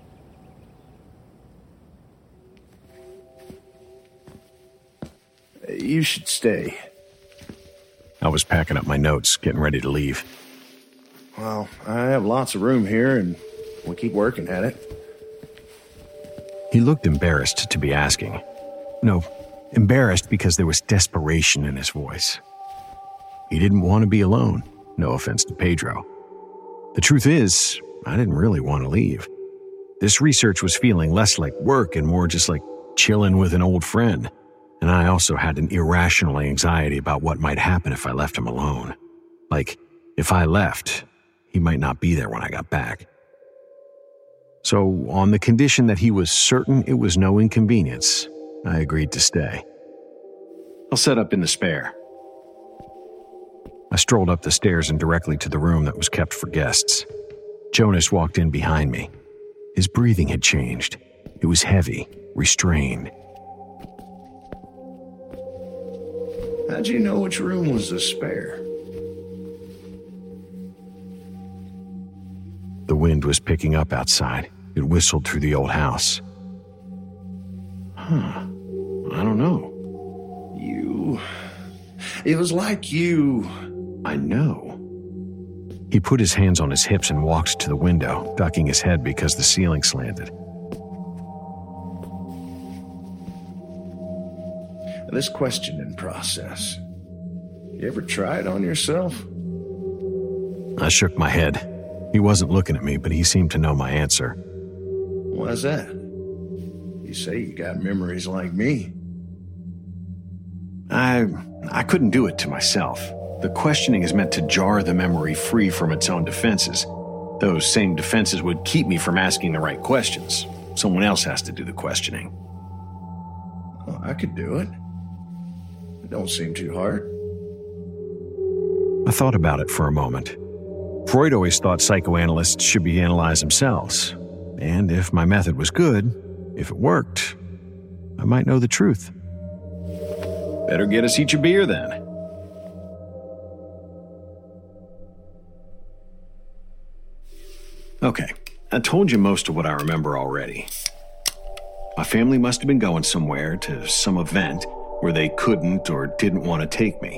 You should stay. I was packing up my notes, getting ready to leave. Well, I have lots of room here, and we'll keep working at it. He looked embarrassed to be asking. No, embarrassed because there was desperation in his voice. He didn't want to be alone, no offense to Pedro. The truth is, I didn't really want to leave. This research was feeling less like work and more just like chilling with an old friend. And I also had an irrational anxiety about what might happen if I left him alone. Like, if I left, he might not be there when I got back. So, on the condition that he was certain it was no inconvenience, I agreed to stay. I'll set up in the spare. I strolled up the stairs and directly to the room that was kept for guests. Jonas walked in behind me. His breathing had changed. It was heavy, restrained. How'd you know which room was the spare? The wind was picking up outside. It whistled through the old house. I don't know. It was like you. I know. He put his hands on his hips and walked to the window, ducking his head because the ceiling slanted. This questioning process, you ever try it on yourself? I shook my head. He wasn't looking at me, but he seemed to know my answer. Why's that? You say you got memories like me. I couldn't do it to myself. The questioning is meant to jar the memory free from its own defenses. Those same defenses would keep me from asking the right questions. Someone else has to do the questioning. Well, I could do it. It don't seem too hard. I thought about it for a moment. Freud always thought psychoanalysts should be analyzed themselves. And if my method was good, if it worked, I might know the truth. Better get us each a beer then. Okay, I told you most of what I remember already. My family must have been going somewhere to some event where they couldn't or didn't want to take me.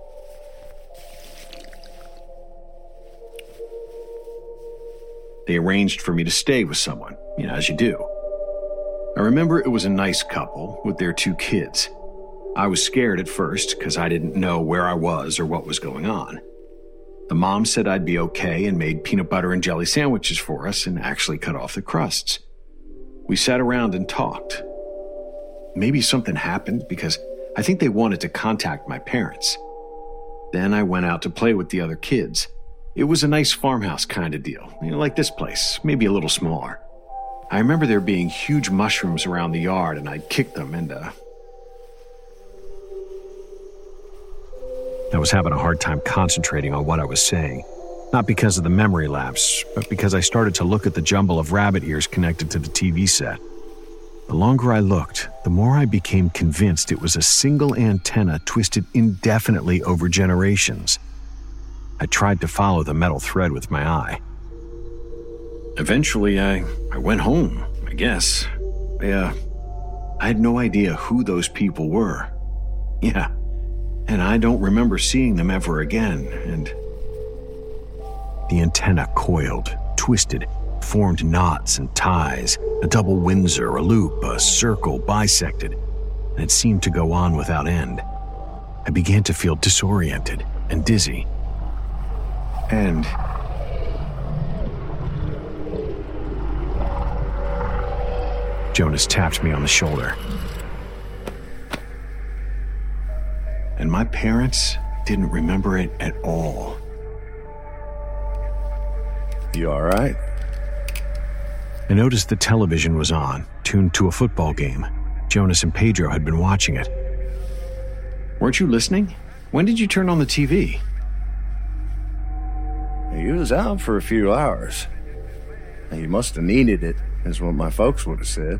They arranged for me to stay with someone, as you do. I remember it was a nice couple with their 2 kids. I was scared at first because I didn't know where I was or what was going on. The mom said I'd be okay and made peanut butter and jelly sandwiches for us and actually cut off the crusts. We sat around and talked. Maybe something happened because I think they wanted to contact my parents. Then I went out to play with the other kids. It was a nice farmhouse kind of deal, like this place, maybe a little smaller. I remember there being huge mushrooms around the yard and I'd kicked them and I was having a hard time concentrating on what I was saying. Not because of the memory lapse, but because I started to look at the jumble of rabbit ears connected to the TV set. The longer I looked, the more I became convinced it was a single antenna twisted indefinitely over generations. I tried to follow the metal thread with my eye. Eventually, I went home, I guess. I had no idea who those people were. Yeah, and I don't remember seeing them ever again, and... The antenna coiled, twisted, formed knots and ties, a double Windsor, a loop, a circle bisected, and it seemed to go on without end. I began to feel disoriented and dizzy. And... Jonas tapped me on the shoulder. And my parents didn't remember it at all. You all right? I noticed the television was on, tuned to a football game. Jonas and Pedro had been watching it. Weren't you listening? When did you turn on the TV? He was out for a few hours. You must have needed it, is what my folks would have said.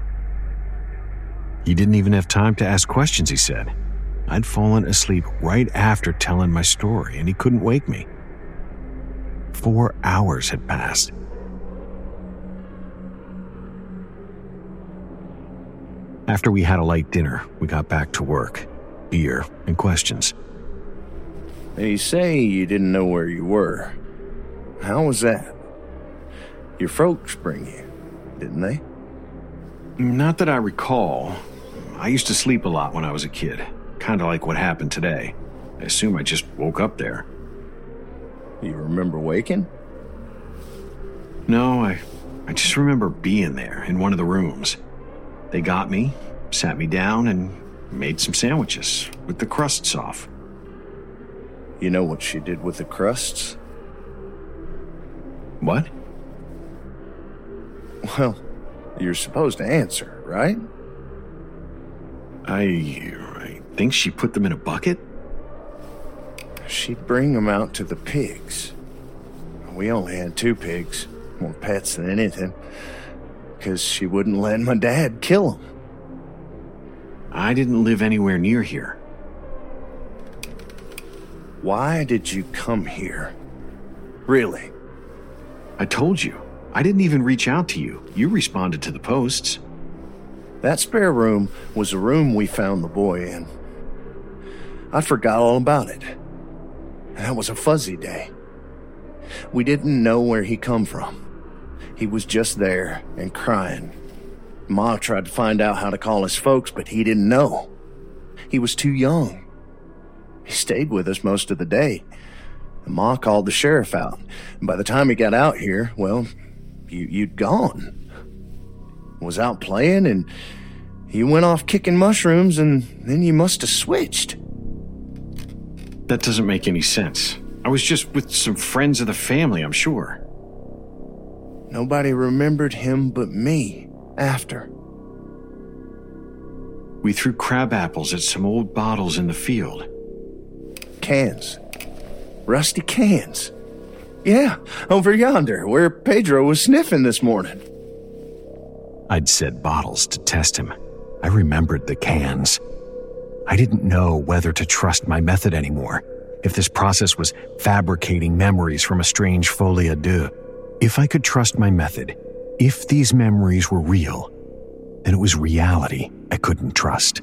He didn't even have time to ask questions, he said. I'd fallen asleep right after telling my story, and he couldn't wake me. 4 hours had passed. After we had a light dinner, we got back to work, beer, and questions. You say you didn't know where you were. How was that? Your folks bring you, didn't they? Not that I recall. I used to sleep a lot when I was a kid, kind of like what happened today. I assume I just woke up there. You remember waking? No, I just remember being there in one of the rooms. They got me, sat me down, and made some sandwiches with the crusts off. You know what she did with the crusts? What? Well, you're supposed to answer, right? I think she put them in a bucket? She'd bring them out to the pigs. We only had 2 pigs, more pets than anything, because she wouldn't let my dad kill them. I didn't live anywhere near here. Why did you come here? Really? I told you. I didn't even reach out to you. You responded to the posts. That spare room was a room we found the boy in. I forgot all about it. That was a fuzzy day. We didn't know where he come from. He was just there and crying. Ma tried to find out how to call his folks, but he didn't know. He was too young. He stayed with us most of the day. Ma called the sheriff out. And by the time he got out here, well, you'd gone. Was out playing, and you went off kicking mushrooms, and then you must have switched. That doesn't make any sense. I was just with some friends of the family, I'm sure. Nobody remembered him but me after. We threw crab apples at some old bottles in the field. Cans. Rusty cans. Yeah, over yonder, where Pedro was sniffing this morning. I'd said bottles to test him. I remembered the cans. I didn't know whether to trust my method anymore, if this process was fabricating memories from a strange folie à deux. If I could trust my method, if these memories were real, then it was reality I couldn't trust.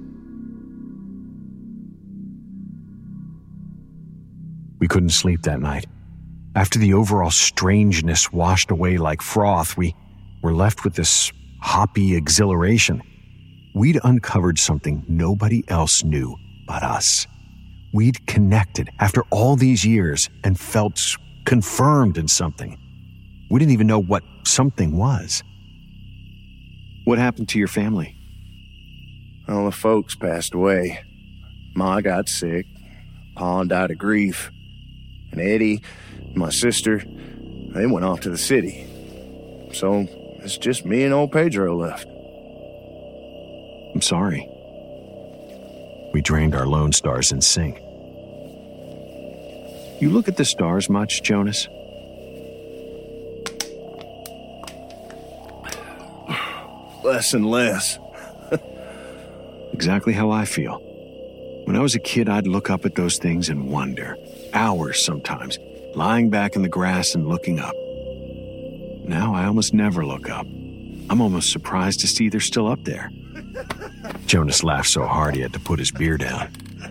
We couldn't sleep that night. After the overall strangeness washed away like froth, we were left with this hoppy exhilaration. we'd uncovered something nobody else knew but us. We'd connected after all these years and felt confirmed in something. We didn't even know what something was. What happened to your family? All the folks passed away. Ma got sick. Pa died of grief. And Eddie, my sister, they went off to the city. So it's just me and old Pedro left. I'm sorry. We drained our Lone Stars in sync. You look at the stars much, Jonas? Less and less. Exactly how I feel. When I was a kid, I'd look up at those things and wonder, hours sometimes, lying back in the grass and looking up. Now I almost never look up. I'm almost surprised to see they're still up there. Jonas laughed so hard he had to put his beer down.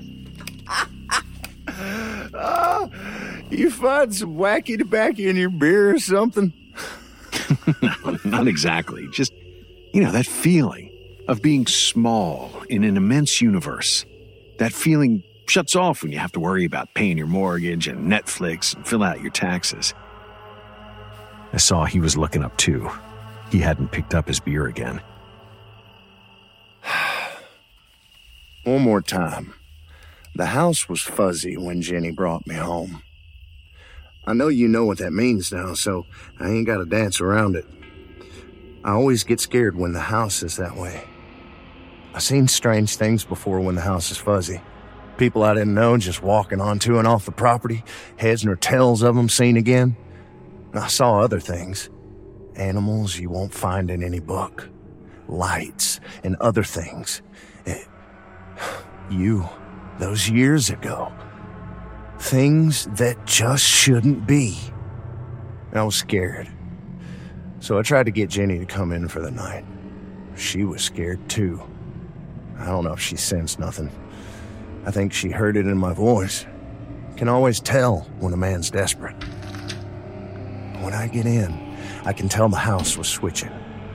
You find some wacky tobacco in your beer or something? No, not exactly. Just, that feeling of being small in an immense universe. That feeling shuts off when you have to worry about paying your mortgage and Netflix and fill out your taxes. I saw he was looking up too. He hadn't picked up his beer again. One more time. The house was fuzzy when Jenny brought me home. I know you know what that means now, so I ain't got to dance around it. I always get scared when the house is that way. I've seen strange things before when the house is fuzzy. People I didn't know just walking onto and off the property, heads nor tails of them seen again. I saw other things. Animals you won't find in any book. Lights and other things. Those years ago. Things that just shouldn't be. I was scared. So I tried to get Jenny to come in for the night. She was scared too. I don't know if she sensed nothing. I think she heard it in my voice. Can always tell when a man's desperate. When I get in, I can tell the house was switching.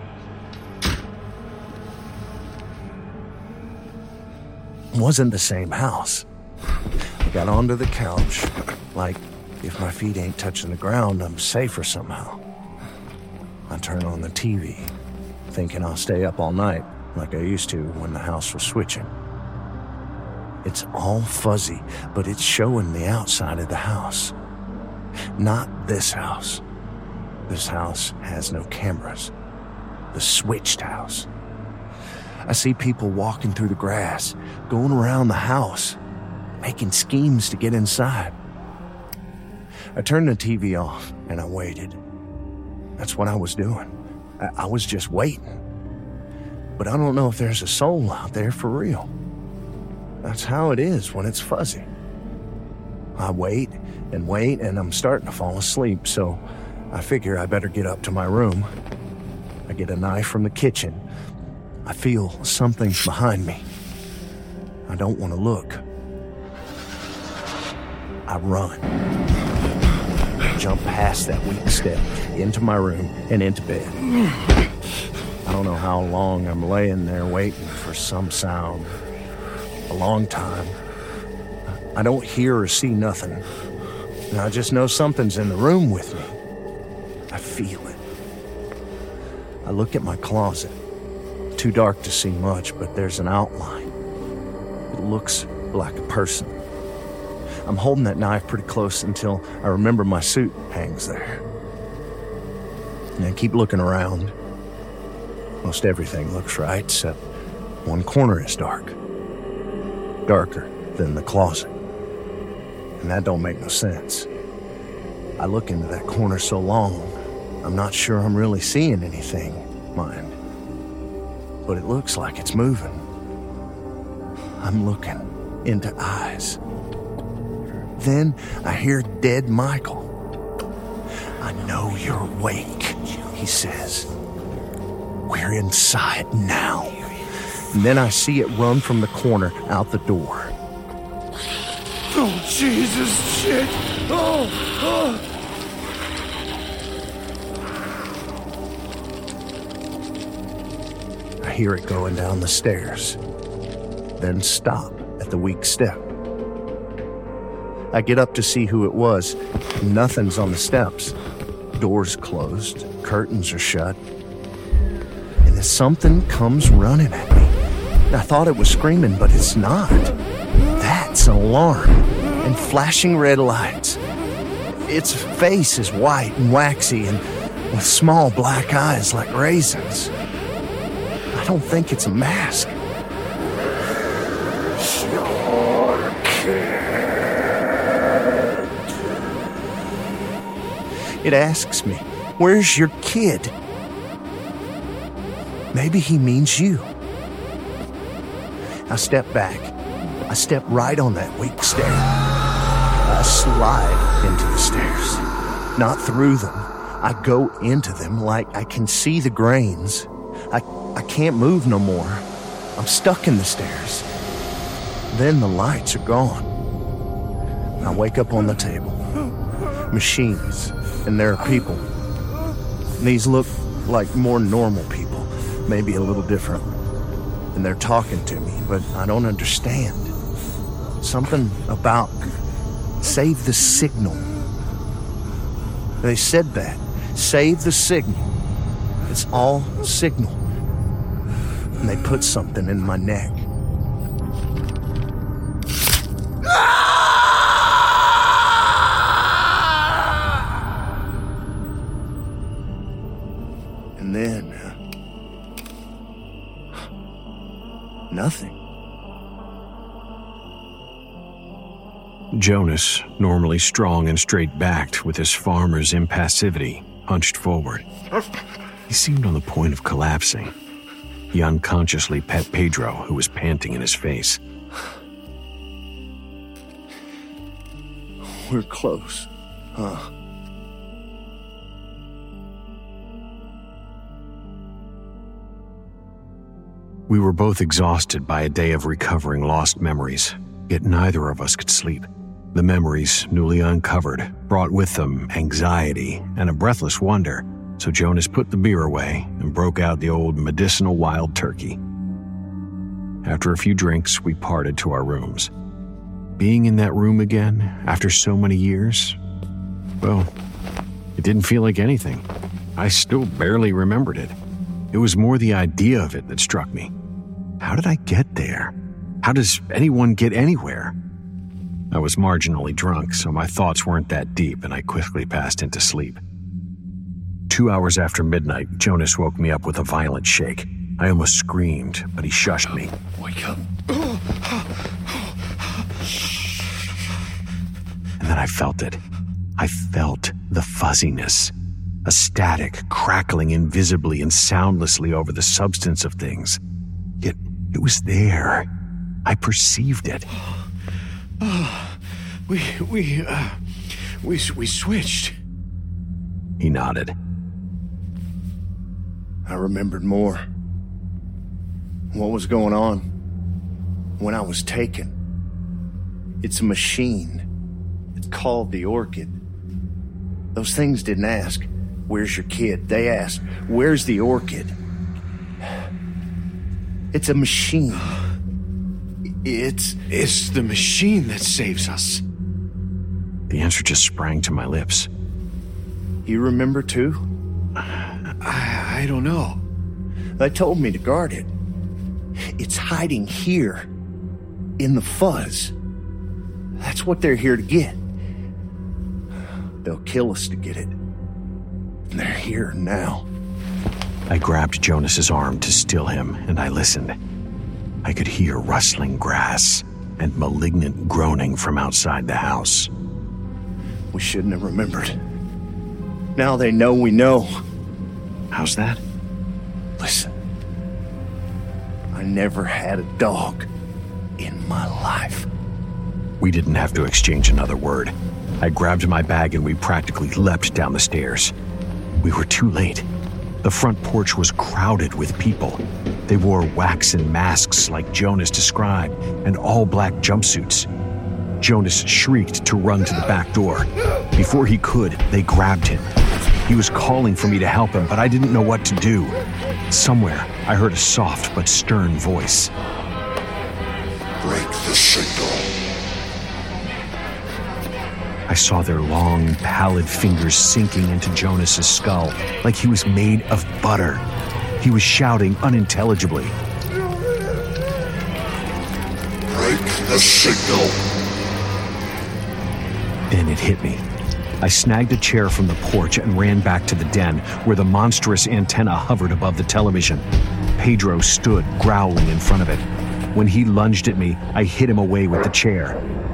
It wasn't the same house. I got onto the couch, like if my feet ain't touching the ground, I'm safer somehow. I turn on the TV, thinking I'll stay up all night, like I used to when the house was switching. It's all fuzzy, but it's showing the outside of the house. Not this house. This house has no cameras. The switched house. I see people walking through the grass, going around the house, making schemes to get inside. I turned the TV off and I waited. That's what I was doing. I was just waiting. But I don't know if there's a soul out there for real. That's how it is when it's fuzzy. I wait, and I'm starting to fall asleep, so I figure I better get up to my room. I get a knife from the kitchen. I feel something behind me. I don't want to look. I run. Jump past that weak step, into my room, and into bed. I don't know how long I'm laying there waiting for some sound. A long time. I don't hear or see nothing. And I just know something's in the room with me. I feel it. I look at my closet. Too dark to see much, but there's an outline. It looks like a person. I'm holding that knife pretty close until I remember my suit hangs there. And I keep looking around. Most everything looks right, except one corner is dark. Darker than the closet. And that don't make no sense. I look into that corner so long, I'm not sure I'm really seeing anything, mind. But it looks like it's moving. I'm looking into eyes. Then I hear dead Michael. I know you're awake, he says. We're inside now. And then I see it run from the corner out the door. Oh, Jesus, shit. Oh. I hear it going down the stairs, then stop at the weak step. I get up to see who it was. Nothing's on the steps. Doors closed, curtains are shut. And then something comes running at me. I thought it was screaming, but it's not. That's an alarm and flashing red lights. Its face is white and waxy and with small black eyes like raisins. I don't think it's a mask. Your kid. It asks me, "Where's your kid?" Maybe he means you. I step back. I step right on that weak stair. I slide into the stairs. Not through them. I go into them like I can see the grains. I can't move no more. I'm stuck in the stairs. Then the lights are gone. I wake up on the table. Machines. And there are people. These look like more normal people, maybe a little different. And they're talking to me, but I don't understand. Something about save the signal. They said that. Save the signal. It's all signal. And they put something in my neck. And then, nothing. Jonas, normally strong and straight-backed with his farmer's impassivity, hunched forward. He seemed on the point of collapsing. He unconsciously pet Pedro, who was panting in his face. We're close, huh? We were both exhausted by a day of recovering lost memories, yet neither of us could sleep. The memories, newly uncovered, brought with them anxiety and a breathless wonder, so Jonas put the beer away and broke out the old medicinal wild turkey. After a few drinks, we parted to our rooms. Being in that room again, after so many years, well, it didn't feel like anything. I still barely remembered it. It was more the idea of it that struck me. How did I get there? How does anyone get anywhere? I was marginally drunk, so my thoughts weren't that deep, and I quickly passed into sleep. 2 hours after midnight, Jonas woke me up with a violent shake. I almost screamed, but he shushed me. Wake up. And then I felt it. I felt the fuzziness. A static crackling invisibly and soundlessly over the substance of things. Yet it was there. I perceived it. We switched. He nodded. I remembered more. What was going on when I was taken. It's a machine. It's called the Orchid. Those things didn't ask, "Where's your kid?" They asked, "Where's the Orchid?" It's a machine. It's the machine that saves us. The answer just sprang to my lips. You remember too? I don't know. They told me to guard it. It's hiding here, in the fuzz. That's what they're here to get. They'll kill us to get it. And they're here now. I grabbed Jonas's arm to still him, and I listened. I could hear rustling grass and malignant groaning from outside the house. We shouldn't have remembered. Now they know we know. How's that? Listen. I never had a dog in my life. We didn't have to exchange another word. I grabbed my bag and we practically leapt down the stairs. We were too late. The front porch was crowded with people. They wore waxen masks like Jonas described and all black jumpsuits. Jonas shrieked to run to the back door. Before he could, they grabbed him. He was calling for me to help him, but I didn't know what to do. Somewhere, I heard a soft but stern voice. Break the signal. I saw their long, pallid fingers sinking into Jonas's skull like he was made of butter. He was shouting unintelligibly. Break the signal. Then it hit me. I snagged a chair from the porch and ran back to the den, where the monstrous antenna hovered above the television. Pedro stood, growling in front of it. When he lunged at me, I hit him away with the chair.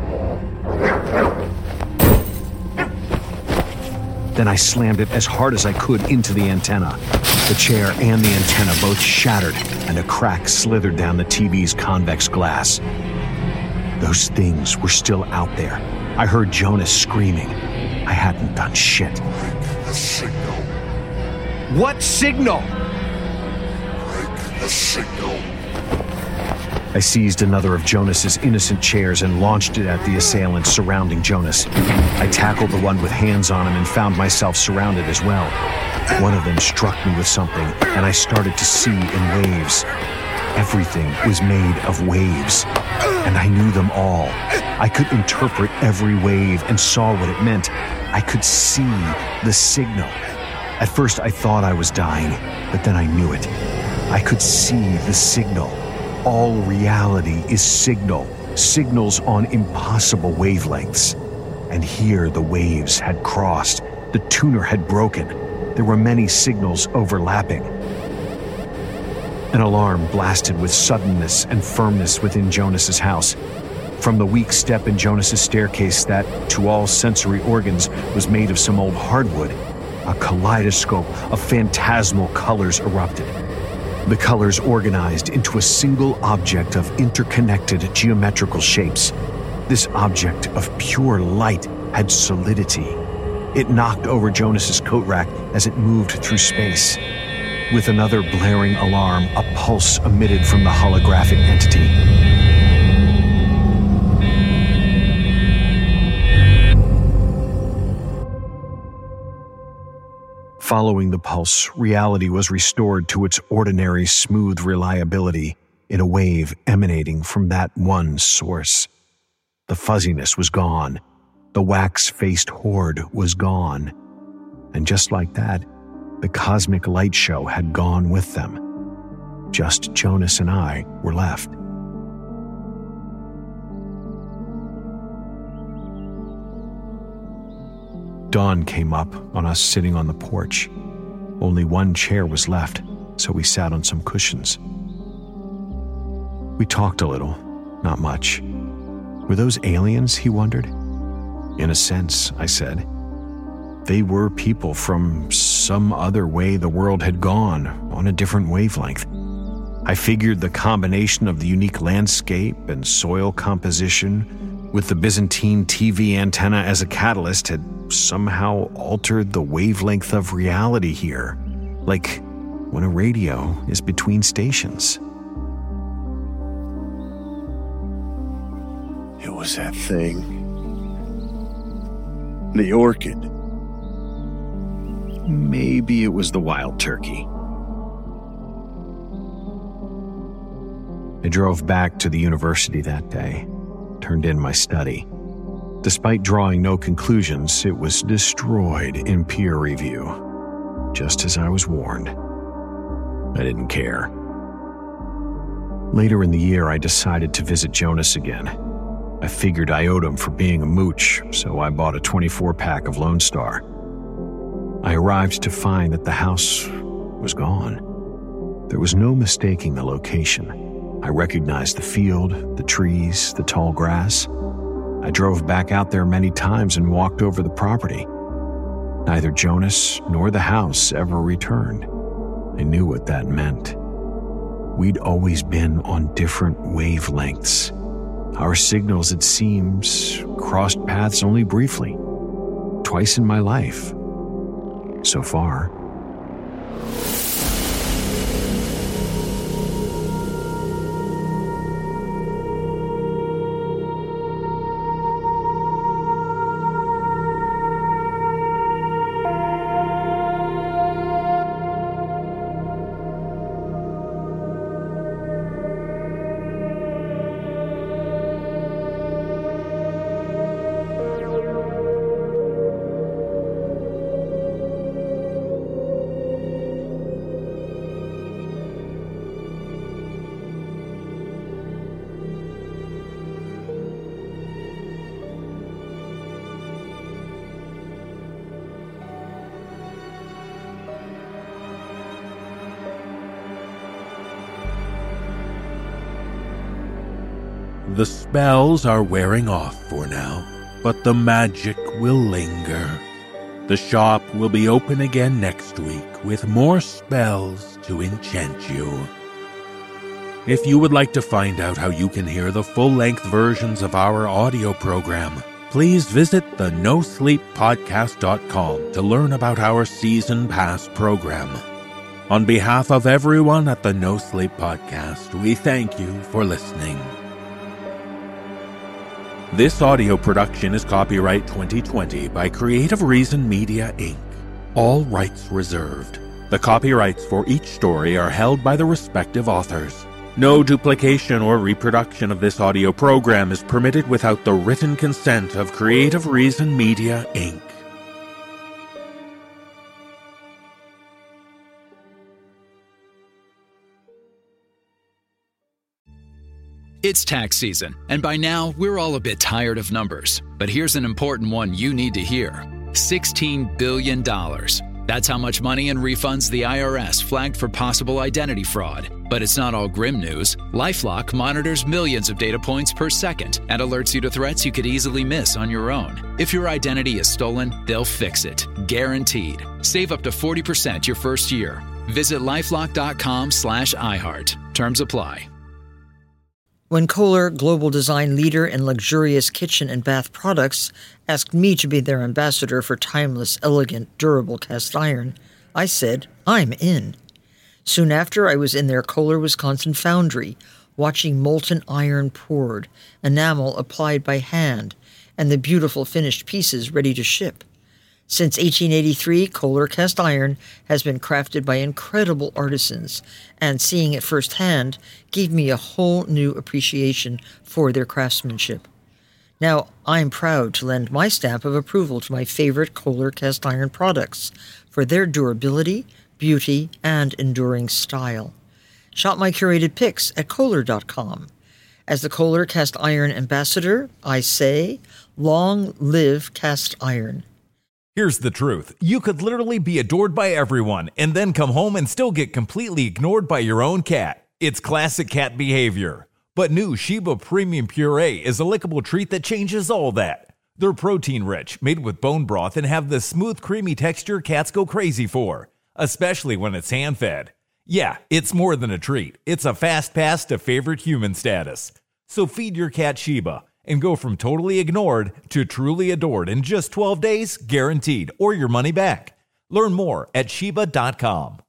Then I slammed it as hard as I could into the antenna. The chair and the antenna both shattered, and a crack slithered down the TV's convex glass. Those things were still out there. I heard Jonas screaming. I hadn't done shit. Break the signal. What signal? Break the signal. I seized another of Jonas's innocent chairs and launched it at the assailants surrounding Jonas. I tackled the one with hands on him and found myself surrounded as well. One of them struck me with something, and I started to see in waves. Everything was made of waves, and I knew them all. I could interpret every wave and saw what it meant. I could see the signal. At first I thought I was dying, but then I knew it. I could see the signal. All reality is signal, signals on impossible wavelengths. And here the waves had crossed. The tuner had broken. There were many signals overlapping. An alarm blasted with suddenness and firmness within Jonas's house. From the weak step in Jonas's staircase that, to all sensory organs, was made of some old hardwood, a kaleidoscope of phantasmal colors erupted. The colors organized into a single object of interconnected geometrical shapes. This object of pure light had solidity. It knocked over Jonas's coat rack as it moved through space. With another blaring alarm, a pulse emitted from the holographic entity. Following the pulse, reality was restored to its ordinary smooth reliability in a wave emanating from that one source. The fuzziness was gone. The wax-faced horde was gone. And just like that, the cosmic light show had gone with them. Just Jonas and I were left. Dawn came up on us sitting on the porch. Only one chair was left, so we sat on some cushions. We talked a little, not much. Were those aliens, he wondered? In a sense, I said. They were people from some other way the world had gone, on a different wavelength. I figured the combination of the unique landscape and soil composition with the Byzantine TV antenna as a catalyst had somehow altered the wavelength of reality here, like when a radio is between stations. It was that thing. The orchid. Maybe it was the wild turkey. I drove back to the university that day, turned in my study. Despite drawing no conclusions, it was destroyed in peer review, just as I was warned. I didn't care. Later in the year, I decided to visit Jonas again. I figured I owed him for being a mooch, so I bought a 24-pack of Lone Star. I arrived to find that the house was gone. There was no mistaking the location. I recognized the field, the trees, the tall grass. I drove back out there many times and walked over the property. Neither Jonas nor the house ever returned. I knew what that meant. We'd always been on different wavelengths. Our signals, it seems, crossed paths only briefly. Twice in my life. So far. The spells are wearing off for now, but the magic will linger. The shop will be open again next week with more spells to enchant you. If you would like to find out how you can hear the full-length versions of our audio program, please visit the NoSleepPodcast.com to learn about our Season Pass program. On behalf of everyone at the No Sleep Podcast, we thank you for listening. This audio production is copyright 2020 by Creative Reason Media, Inc. All rights reserved. The copyrights for each story are held by the respective authors. No duplication or reproduction of this audio program is permitted without the written consent of Creative Reason Media, Inc. It's tax season, and by now, we're all a bit tired of numbers. But here's an important one you need to hear. $16 billion. That's how much money in refunds the IRS flagged for possible identity fraud. But it's not all grim news. LifeLock monitors millions of data points per second and alerts you to threats you could easily miss on your own. If your identity is stolen, they'll fix it. Guaranteed. Save up to 40% your first year. Visit LifeLock.com/iHeart. Terms apply. When Kohler, global design leader in luxurious kitchen and bath products, asked me to be their ambassador for timeless, elegant, durable cast iron, I said, I'm in. Soon after, I was in their Kohler, Wisconsin foundry, watching molten iron poured, enamel applied by hand, and the beautiful finished pieces ready to ship. Since 1883, Kohler cast iron has been crafted by incredible artisans, and seeing it firsthand gave me a whole new appreciation for their craftsmanship. Now, I'm proud to lend my stamp of approval to my favorite Kohler cast iron products for their durability, beauty, and enduring style. Shop my curated picks at Kohler.com. As the Kohler cast iron ambassador, I say, long live cast iron. Here's the truth. You could literally be adored by everyone and then come home and still get completely ignored by your own cat. It's classic cat behavior. But new Sheba Premium Puree is a lickable treat that changes all that. They're protein-rich, made with bone broth, and have the smooth, creamy texture cats go crazy for, especially when it's hand-fed. Yeah, it's more than a treat. It's a fast pass to favorite human status. So feed your cat Sheba and go from totally ignored to truly adored in just 12 days, guaranteed, or your money back. Learn more at Sheba.com.